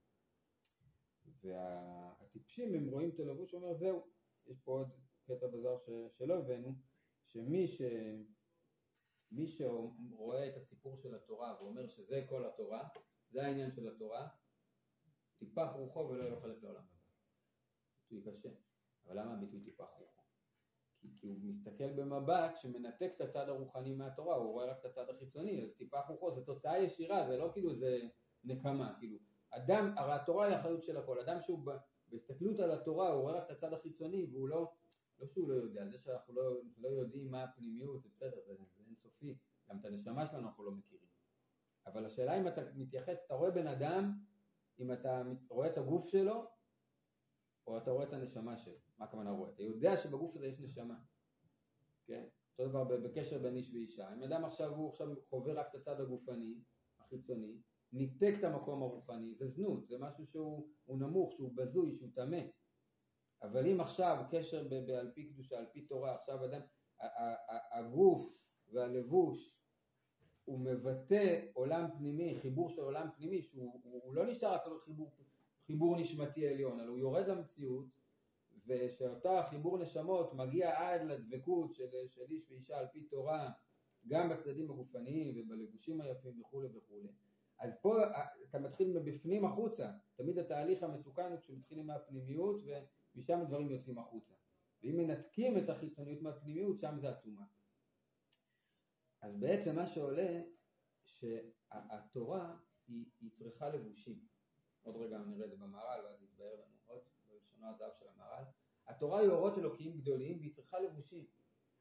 והטיפשים הם רואים את הלבוש ואומר זהו, יש פה עוד קטע בזר ש... שלא הבאנו, שמי ש... מי שרואה את הסיפור של התורה ואומר שזה כל התורה, זה העניין של התורה, טיפח רוחו ולא יהיה לו חלק לעולם הבא. ביטוי קשה, אבל למה הביטוי טיפח רוחו? כי, כי הוא מסתכל במבט שמנתק את הצד הרוחני מהתורה, הוא רואה רק את הצד החיצוני, אז טיפח רוחו, זה תוצאה ישירה, זה לא כאילו זה נקמה, כאילו. אדם, הרי התורה היא האחריות של הכל, אדם שהוא בהסתכלות על התורה, הוא רואה רק את הצד החיצוני, והוא לא, לא שהוא לא יודע, זה שאנחנו לא, לא יודעים מה הפנימיות, זה בסדר, זה, זה אינסופי, גם את הנשמה שלנו אנחנו לא מכירים. אבל השאלה אם אתה מתייחס, אתה רואה בן אדם, אם אתה רואה את הגוף שלו, או אתה רואה את הנשמה שלו, מה הכוונה רואה? אתה יודע שבגוף הזה יש נשמה, כן? אותו דבר בקשר בין איש ואישה, אם אדם עכשיו הוא עכשיו חווה רק את הצד הגופני, החיצוני, ניתק את המקום הרוחני, זה זנות, זה משהו שהוא נמוך, שהוא בזוי, שהוא טמא. אבל אם עכשיו קשר על פי קדושה, על פי תורה, עכשיו אדם, הגוף והלבוש, הוא מבטא עולם פנימי, חיבור של עולם פנימי, שהוא הוא לא נשאר רק חיבור, חיבור נשמתי עליון, אלא הוא יורד למציאות, ושאותה חיבור נשמות מגיע עד לדבקות של, של איש ואישה על פי תורה, גם בצדדים הגופניים ובלבושים היפים וכו' וכו'. אז פה אתה מתחיל מבפנים החוצה, תמיד התהליך המתוקן הוא כשמתחילים מהפנימיות ומשם הדברים יוצאים החוצה. ואם מנתקים את החיצוניות מהפנימיות, שם זה התאומה. אז בעצם מה שעולה, שהתורה היא, היא צריכה לבושים. עוד רגע נראה את זה במהר"ל, ואז יתבהר לנו עוד, בלשונו הזהב של המהר"ל. התורה היא אורות אלוקיים גדולים והיא צריכה לבושים.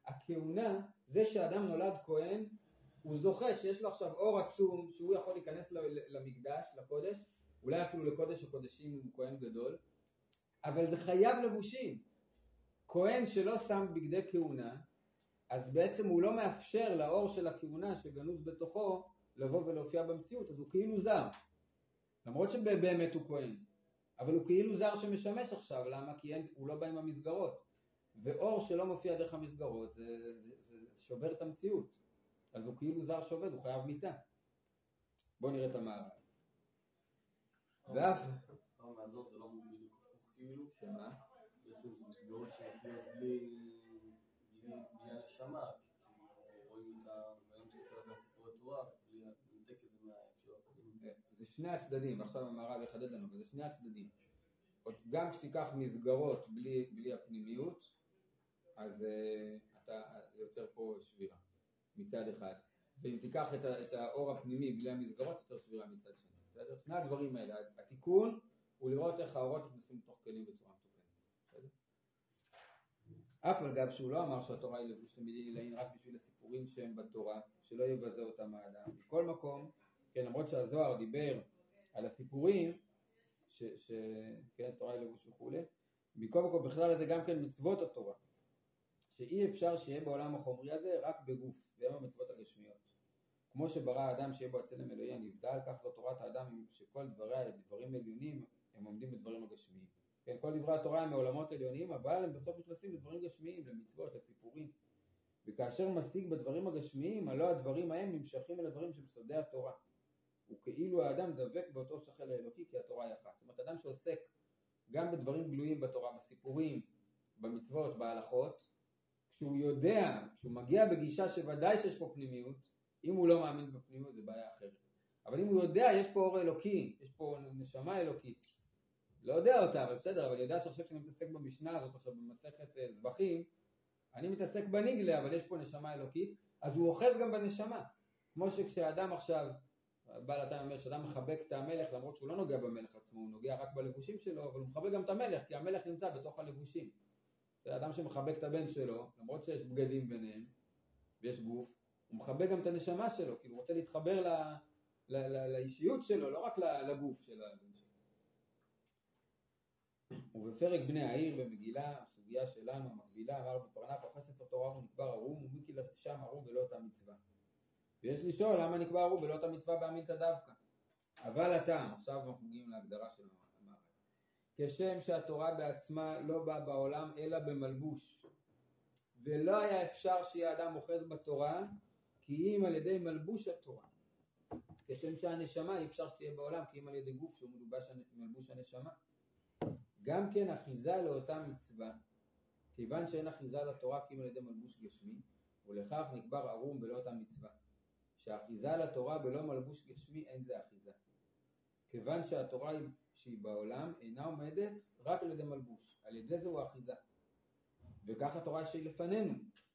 הכהונה, זה שאדם נולד כהן, הוא זוכה שיש לו עכשיו אור עצום, שהוא יכול להיכנס למקדש, לקודש, אולי אפילו לקודש הקודשים הוא כהן גדול, אבל זה חייב לבושים. כהן שלא שם בגדי כהונה, אז בעצם הוא לא מאפשר לאור של הכהונה שגנוז בתוכו לבוא ולהופיע במציאות, אז הוא כאילו זר. למרות שבאמת הוא כהן, אבל הוא כאילו זר שמשמש עכשיו, למה? כי אין, הוא לא בא עם המסגרות. ואור שלא מופיע דרך המסגרות, זה, זה, זה שובר את המציאות. אז הוא כאילו זר שעובד, הוא חייב מיטה. בואו נראה את המערב. ואף... לא, מהזור זה לא בדיוק הפוך כאילו. שמה? בעצם זה מסגרות שמופיעות בלי... בלי הנשמה. רואים את ה... היום שספר את הסיפורי תורה, בלי לנתק את זה מההקשר. זה שני הצדדים, עכשיו המערב יחדד לנו, וזה שני הצדדים. גם כשתיקח מסגרות בלי, בלי הפנימיות, אז uh, אתה יוצר פה שבירה מצד אחד. ואם תיקח את, ה, את האור הפנימי בלי המסגרות, יוצר שבירה מצד שני. בסדר? שני הדברים האלה. התיקון הוא לראות איך האורות נכנסים לתוך כלים בצורה מתוקנת. בסדר? אף על גב שהוא לא אמר שהתורה היא לבוש תמידי עילאין רק בשביל הסיפורים שהם בתורה, שלא יבזה אותם האדם. בכל מקום, כן, למרות שהזוהר דיבר על הסיפורים, ש, ש, כן, תורה היא לבוש וכו', מכל מקום בכלל הזה גם כן מצוות התורה, שאי אפשר שיהיה בעולם החומרי הזה רק בגוף, והם המצוות הגשמיות. כמו שברא האדם שיהיה בו הצלם אלוהי הנבדל, כך זו תורת האדם שכל דבריה, דברים עליונים, הם עומדים בדברים הגשמיים. כן, כל דברי התורה הם מעולמות עליונים, אבל הם בסוף נכנסים לדברים גשמיים, למצוות, לסיפורים. וכאשר משיג בדברים הגשמיים, הלא הדברים ההם נמשכים אל הדברים שבסודי התורה. וכאילו האדם דבק באותו שכל האלוקי, כי התורה היא אחת. זאת אומרת, אדם שעוסק גם בדברים גלויים בתורה, בסיפורים, במצוות, בהלכות, כשהוא יודע, כשהוא מגיע בגישה שוודאי שיש פה פנימיות, אם הוא לא מאמין בפנימיות זה בעיה אחרת. אבל אם הוא יודע, יש פה אור אלוקי, יש פה נשמה אלוקית, לא יודע אותה, אבל בסדר, אבל יודע שעכשיו שאני מתעסק במשנה הזאת, עכשיו במסכת זבחים, אני מתעסק בניגלה, אבל יש פה נשמה אלוקית, אז הוא אוחז גם בנשמה. כמו שכשאדם עכשיו, בעל התניא אומר שאדם מחבק את המלך, למרות שהוא לא נוגע במלך עצמו, הוא נוגע רק בלבושים שלו, אבל הוא מחבק גם את המלך, כי המלך נמצא בתוך הלבושים. זה אדם שמחבק את הבן שלו, למרות שיש בגדים ביניהם, ויש גוף, הוא מחבק גם את הנשמה שלו, כי הוא רוצה להתחבר ל, ל, ל, לאישיות שלו, לא רק לגוף של הבן שלו. ובפרק בני העיר במגילה, הסוגיה שלנו, המקבילה, אמר בפרנף, אחרי ספר תורה הוא נקבר ערום, ומיקי לשם ערום ולא אותה מצווה. ויש לשאול למה נקבע ערום ולא אותה מצווה באמילתא דווקא. אבל הטעם, עכשיו אנחנו מגיעים להגדרה של המערב. כשם שהתורה בעצמה לא באה בעולם אלא במלבוש, ולא היה אפשר שיהיה אדם אוחז בתורה, כי אם על ידי מלבוש התורה. כשם שהנשמה אי אפשר שתהיה בעולם, כי אם על ידי גוף שהוא מלובש מלבוש הנשמה. גם כן אחיזה לאותה מצווה, כיוון שאין אחיזה לתורה כי אם על ידי מלבוש גשמי, ולכך נקבר ערום בלא אותה מצווה. שהאחיזה לתורה בלא מלבוש גשמי אין זה אחיזה. כיוון שהתורה שהיא בעולם אינה עומדת רק על ידי מלבוש, על ידי זהו האחיזה. וכך התורה שהיא לפנינו,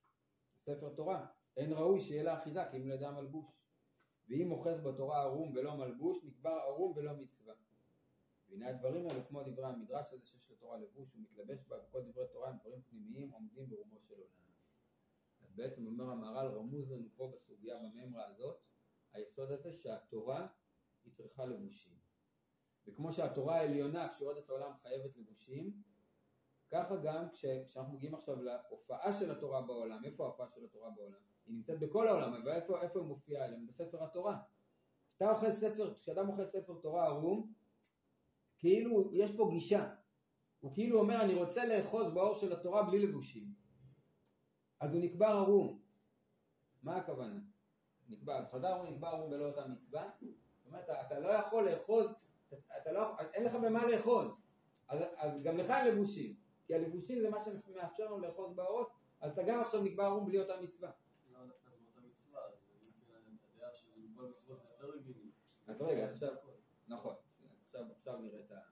ספר תורה, אין ראוי שיהיה לה אחיזה כי אם על ידי המלבוש. ואם אוחז בתורה ערום בלא מלבוש, נקבר ערום בלא מצווה. והנה הדברים האלו כמו דברי המדרש הזה שיש לתורה לבוש ומתלבש בה, וכל דברי תורה הם דברים פנימיים עומדים ברומו של עולם. אז בעצם אומר המהר"ל רמוז לנו פה בסוגיה בממרה הזאת, היסוד הזה שהתורה היא צריכה לבושים. וכמו שהתורה העליונה כשיורדת לעולם חייבת לבושים, ככה גם כשאנחנו מגיעים עכשיו להופעה של התורה בעולם, איפה ההופעה של התורה בעולם? היא נמצאת בכל העולם, אבל איפה, איפה היא מופיעה אלינו? בספר התורה. כשאתה אוחז ספר, כשאדם אוחז ספר תורה ערום, כאילו יש פה גישה. הוא כאילו אומר אני רוצה לאחוז באור של התורה בלי לבושים. אז הוא נקבר ערום. מה הכוונה? נקבר, חזר הוא נקבר ערום בלא אותה מצווה. זאת אומרת, אתה לא יכול לאחוז, אתה לא, אין לך במה לאחוז. אז, אז גם לך אין לבושים. כי הלבושים זה מה שמאפשר לנו לאחוז באורות, אז אתה גם עכשיו נקבר ערום בלי אותה מצווה. לא, דווקא זו אותה מצווה, אז אני יודע שבכל מצוות זה יותר רגילים. אז רגע, עכשיו, נכון, עכשיו, עכשיו נראה את ה...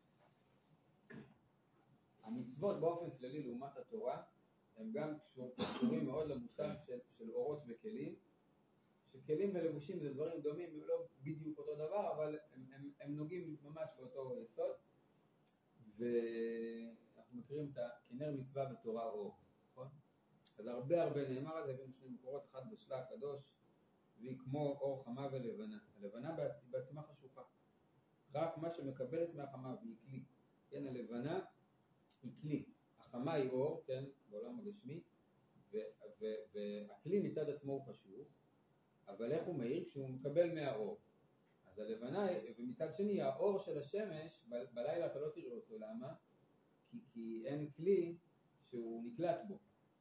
המצוות באופן כללי לעומת התורה, הם גם קשורים מאוד למושג של, של אורות וכלים, שכלים ולבושים זה דברים דומים, הם לא בדיוק אותו דבר, אבל הם, הם, הם נוגעים ממש באותו יסוד, ואנחנו מכירים את הכנר מצווה בתורה אור, נכון? אז הרבה הרבה נאמר על זה, הבאנו שני מקורות, אחד בשלה הקדוש, והיא כמו אור חמה ולבנה. הלבנה בעצ... בעצמה חשוכה. רק מה שמקבלת מהחמה והיא כלי. כן, הלבנה היא כלי. החמה היא אור, כן, בעולם הגשמי, ו... ו... והכלי מצד עצמו הוא חשוך, אבל איך הוא מאיר? כשהוא מקבל מהאור. אז הלבנה, ומצד שני, האור של השמש, ב... בלילה אתה לא תראה אותו, למה? כי, כי אין כלי שהוא נקלט בו.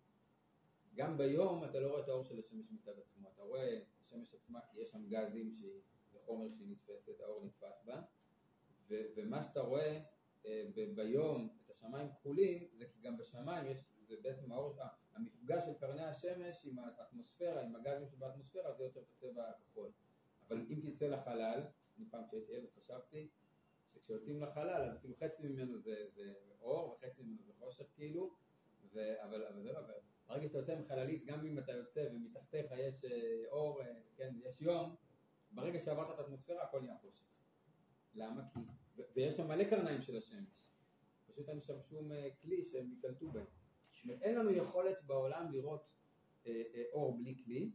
גם ביום אתה לא רואה את האור של השמש מצד עצמו, אתה רואה השמש עצמה כי יש שם גזים שזה חומר שהיא נתפסת, האור נתפס בה, ו- ומה שאתה רואה אה, ב- ביום את השמיים כחולים, זה כי גם בשמיים יש, זה בעצם האור, אה, המפגש של קרני השמש עם האטמוספירה, עם הגזים שבאטמוספירה, זה יותר בצבע הכחול. אבל אם תצא לחלל, אני פעם כשהייתי ילד חשבתי, שכשיוצאים לחלל אז כאילו חצי ממנו זה, זה אור וחצי ממנו זה חושך כאילו, ו- אבל, אבל זה לא, ברגע שאתה יוצא מחללית, גם אם אתה יוצא ומתחתיך יש אור, כן, יש יום, ברגע שעברת את האטמוספירה הכל נהיה חושך. למה? כי, ו- ויש שם מלא קרניים של השמש. פשוט אין שם שום כלי שהם יקלטו בהם. אין לנו יכולת בעולם לראות אה, אה, אור בלי כלי.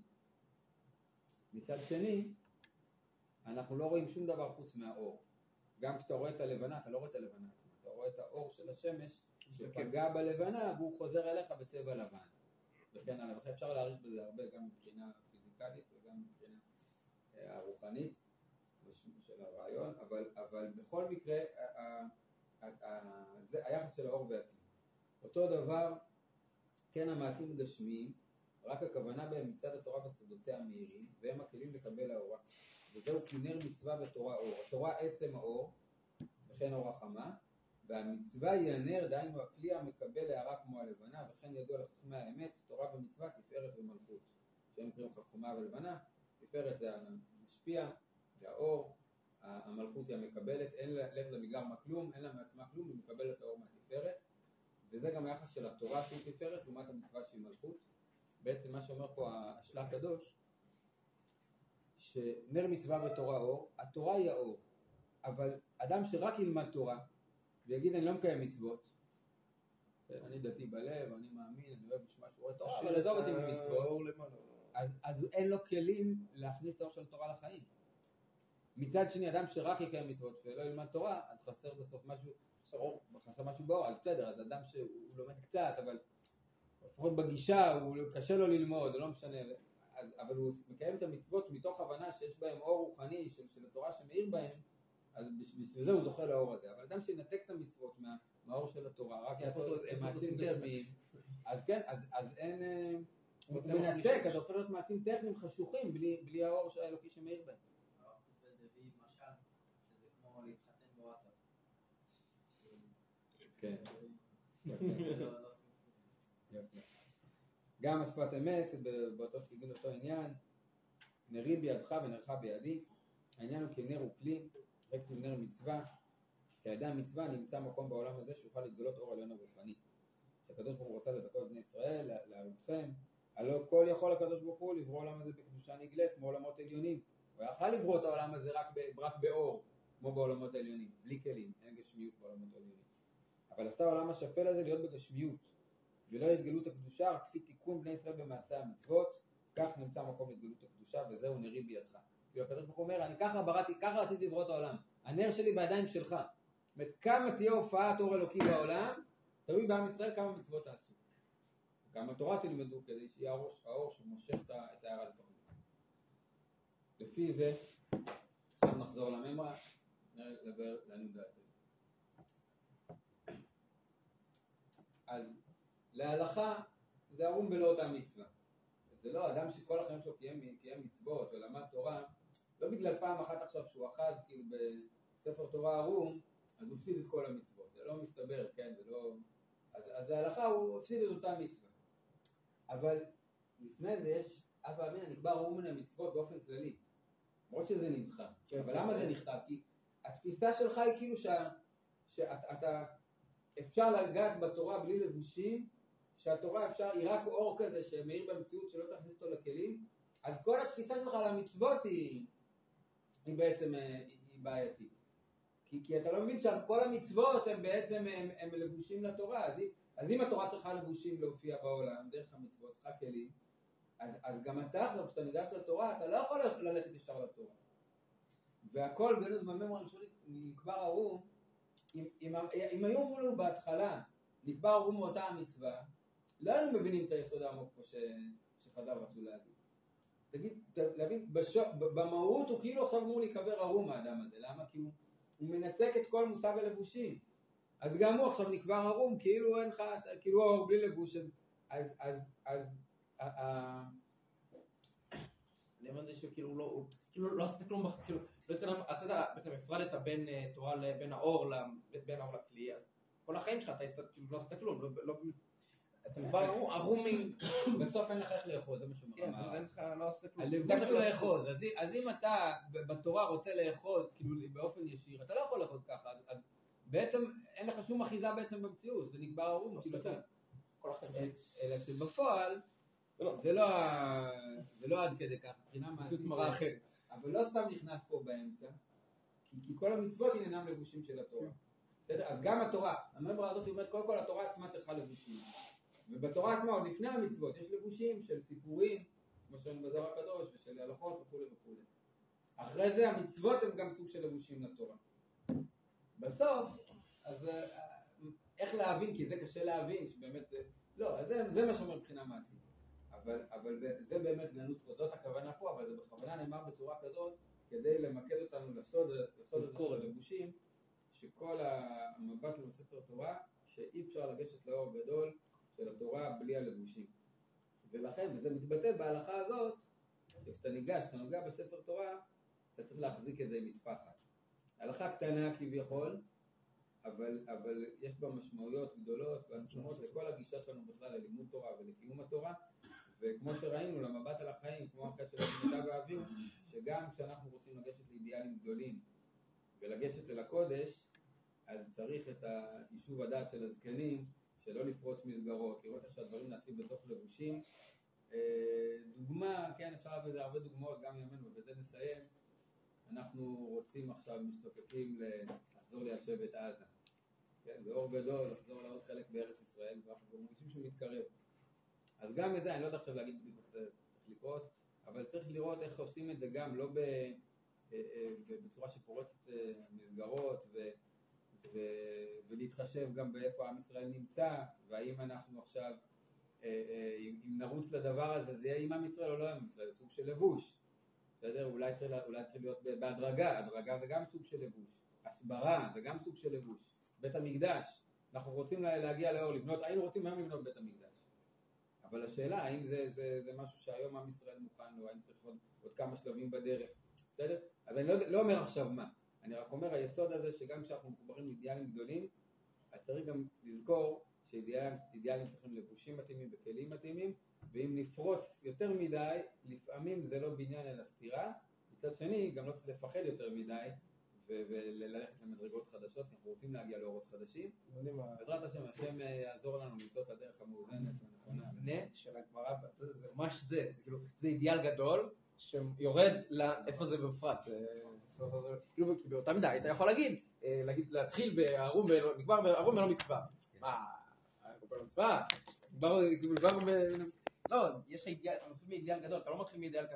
מצד שני, אנחנו לא רואים שום דבר חוץ מהאור. גם כשאתה רואה את הלבנה, אתה לא רואה את הלבנה עצמה, אתה רואה את האור של השמש שפגע בלבנה והוא חוזר אליך בצבע לבן. וכן הלאה, וכן אפשר להעריך בזה הרבה, גם מבחינה פיזיקלית וגם מבחינה אה, רוחנית של הרעיון, אבל, אבל בכל מקרה, ה, ה, ה, ה, זה היחס של האור והכלי. אותו דבר, כן המעשים גשמיים, רק הכוונה בהם מצד התורה בסודותיה המאירים, והם הכלים לקבל האורה. וזהו כנר מצווה בתורה אור. התורה עצם האור, וכן אור החמה, והמצווה היא הנר, דהיינו הכלי המקבל הערה כמו הלבנה, וכן ידוע לחכמי האמת, תורה ומצווה, תפארת ומלכות. שהם קוראים חכמה ולבנה, תפארת זה המשפיע, זה האור, המלכות היא המקבלת, אין לת למגרמה כלום, אין לה מעצמה כלום, היא מקבלת את האור מהתפארת, וזה גם היחס של התורה שהיא תפארת, לעומת המצווה שהיא מלכות. בעצם מה שאומר פה השלה הקדוש, שנר מצווה בתורה אור, התורה היא האור, אבל אדם שרק ילמד תורה, ויגיד אני לא מקיים מצוות, אני דתי בלב, אני מאמין, אני אוהב לשמוע שורות תורה, אבל עזוב אותי ממצוות, אז, אז אין לו כלים להכניס את האור של תורה לחיים. מצד שני, אדם שרק יקיים מצוות ולא ילמד תורה, אז חסר בסוף משהו, חסר משהו באור, אז בסדר, אז אדם שהוא לומד קצת, אבל לפחות בגישה, הוא קשה לו ללמוד, לא משנה, אז, אבל הוא מקיים את המצוות מתוך הבנה שיש בהם אור רוחני של, של התורה שמאיר בהם, אז בשביל זה הוא זוכה לאור הזה. אבל אדם שינתק את המצוות מה, מהאור של התורה, רק יעשות מעשים גשמיים, אז כן, אז, אז אין, הוא מנתק, אז הופך להיות מעשים טכניים חשוכים בלי, בלי האור האלוקי שמאיר בהם. הרב חופד הביא משל, שזה כמו להתחתן בוואטסאפ. כן. יפה. גם השפת אמת, באותו סגנון אותו עניין, נרי בידך ונרך בידי, העניין הוא כנר הוא כלי, רק כנר מצווה, כידע מצווה נמצא מקום בעולם הזה שיוכל להתגלות אור עליון הרוחני. שהקדוש ברוך הוא רצה לזכות בני ישראל, להעודכם, הלא כל יכול הקדוש ברוך הוא לברוא העולם הזה בקדושה נגלית, כמו עולמות עליונים. הוא יכל לברוא את העולם הזה רק, ב, רק באור, כמו בעולמות העליונים, בלי כלים, אין גשמיות בעולמות העליונים. אבל עשה העולם השפל הזה להיות בגשמיות, ולא יתגלות הקדושה, רק כפי תיקון בני ישראל במעשה המצוות, כך נמצא מקום להתגלות הקדושה, וזהו נרי בידך. כאילו הקדוש ברוך הוא אומר, אני ככה בראתי, ככה רציתי לברוא את העולם, הנר שלי בידיים שלך. זאת אומרת, כמה תהיה הופעת אור אלוקי בעולם, תלוי בעם ישראל כמה מצוות תעשו. כמה תורה תלמדו כדי שיהיה האור שמושך את ההערה לתוכנית. לפי זה, עכשיו נחזור לממרה, נדבר לעניות דעתנו. אז להלכה זה ערום בלא אותה מצווה. זה לא אדם שכל החיים שלו קיים, קיים מצוות ולמד תורה, לא בגלל פעם אחת עכשיו שהוא אחז כאילו בספר תורה ערום, אז הוא הפסיד את כל המצוות. זה לא מסתבר, כן, זה לא... אז, אז להלכה הוא הפסיד את אותה מצווה. אבל לפני זה יש, אף פעמים נקבע ערום מן המצוות באופן כללי. למרות שזה נדחה. אבל למה זה נכתב? כי התפיסה שלך היא כאילו שה, שאתה... אפשר לגעת בתורה בלי לבושים, שהתורה אפשר, היא רק אור כזה שמאיר במציאות שלא תכניס אותו לכלים, אז כל התפיסה שלך על המצוות היא, היא בעצם היא בעייתית. כי, כי אתה לא מבין שכל המצוות הם בעצם הם, הם לבושים לתורה, אז אז אם התורה צריכה לבושים להופיע בעולם, דרך המצוות, צריכה כלים, אז, אז גם אתה עכשיו, כשאתה ניגש לתורה, אתה לא יכול ללכת ישר לתורה. והכל גנוז בממורה הראשונית נקבר ערום, אם, אם, אם היו אומרים לנו בהתחלה, נקבר ערום מאותה המצווה, לא היינו מבינים את היסוד העמוק פה ש, שחז"ל רצו להגיד. תגיד, להבין, בשו, במהות הוא כאילו עכשיו אמור להיקבר ערום האדם הזה, למה? כי הוא, הוא מנתק את כל מושג הלבושים. אז גם הוא עכשיו נקבר ערום, כאילו אין לך, כאילו הוא בלי לבוש, אז, אז, אז, אני אומר שכאילו לא, כאילו לא עשית כלום, כאילו, לא התקדם, עשית, בעצם הפרדת בין תורה לבין האור, בין האור לכלי, אז כל החיים שלך, אתה לא עשית כלום, לא, אתה נקבר ערום, בסוף אין לך איך לאחוז, זה מה שאומר. כן, אין לך, לא עושה כלום. הלבוש הוא לאחוז, אז אם אתה בתורה רוצה לאחוז, כאילו באופן ישיר, אתה לא יכול לאחוז ככה, אז בעצם אין לך שום אחיזה בעצם במציאות, זה נקבר ערום, כאילו אתה. אלא שבפועל, זה לא עד כדי כך, מבחינה מעשית, אבל לא סתם נכנס פה באמצע, כי כל המצוות עניינם לבושים של התורה. אז גם התורה, הממרה הזאת אומרת, קודם כל התורה עצמה צריכה לבושים. ובתורה עצמה, עוד לפני המצוות, יש לבושים של סיפורים, כמו שראינו בזוהר הקדוש, ושל הלכות וכו' וכו'. אחרי זה המצוות הם גם סוג של לבושים לתורה. בסוף, אז איך להבין, כי זה קשה להבין, שבאמת זה, לא, זה, זה מה שאומר מבחינה מעשית. אבל, אבל זה באמת גנות פה, זאת הכוונה פה, אבל זה בכוונה נאמר בצורה כזאת, כדי למקד אותנו לסוד, לסוד הזה של הלבושים, שכל המבט לספר תורה, שאי אפשר לגשת לאור גדול של התורה בלי הלבושים. ולכן, וזה מתבטא בהלכה הזאת, כשאתה ניגש, כשאתה נוגע בספר תורה, אתה צריך להחזיק את זה עם מטפחת. הלכה קטנה כביכול, אבל, אבל יש בה משמעויות גדולות ועצומות לכל הגישה שלנו בכלל ללימוד תורה ולקיום התורה, וכמו שראינו, למבט על החיים, כמו אחרי של התמידה והאוויר, שגם כשאנחנו רוצים לגשת לאידיאלים גדולים ולגשת אל הקודש, אז צריך את היישוב הדעת של הזקנים, שלא לפרוץ מסגרות, לראות איך שהדברים נעשים בתוך לבושים. דוגמה, כן, אפשר להביא הרבה דוגמאות, גם ימינו, ובזה נסיים. אנחנו רוצים עכשיו, משתוקקים לחזור ליישב את עזה. כן, זה אור גדול, לחזור לעוד חלק בארץ ישראל, ואנחנו מרגישים שהוא מתקרב. אז גם את זה, אני לא יודע עכשיו להגיד בדיוק איך זה צריך לקרות, אבל צריך לראות איך עושים את זה גם לא בצורה שפורצת מסגרות, ולהתחשב גם באיפה עם ישראל נמצא, והאם אנחנו עכשיו, אם נרוץ לדבר הזה, זה יהיה עם עם ישראל או לא עם ישראל, זה סוג של לבוש. בסדר? אולי צריך, אולי צריך להיות בהדרגה, הדרגה זה גם סוג של לבוש. הסברה זה גם סוג של לבוש. בית המקדש, אנחנו רוצים להגיע לאור, לבנות, היינו רוצים היום לבנות בית המקדש. אבל השאלה, האם זה, זה, זה משהו שהיום עם ישראל מוכן לו, האם צריך עוד, עוד כמה שלבים בדרך, בסדר? אז אני לא, לא אומר עכשיו מה, אני רק אומר, היסוד הזה שגם כשאנחנו מחוברים לאידיאלים גדולים, אז צריך גם לזכור שאידיאלים צריכים לבושים מתאימים וכלים מתאימים, ואם נפרוץ יותר מדי, לפעמים זה לא בניין אלא סתירה, מצד שני, גם לא צריך לפחד יותר מדי, וללכת למדרגות חדשות, אנחנו רוצים להגיע לאורות חדשים. בעזרת השם, השם יעזור לנו למצוא את הדרך המאוזנת והנכונה. המבנה של הגמרא, זה ממש זה, זה כאילו, זה אידיאל גדול, שיורד לאיפה זה בפרט. כאילו, באותה מידה, היית יכול להגיד, להתחיל בערום, נקבר בערום ולא מצווה. מה? נקבר לא מצווה? נקבר, לא, יש אידיאל, אתה מתחיל מאידיאל גדול, אתה לא מתחיל מאידיאל קטן.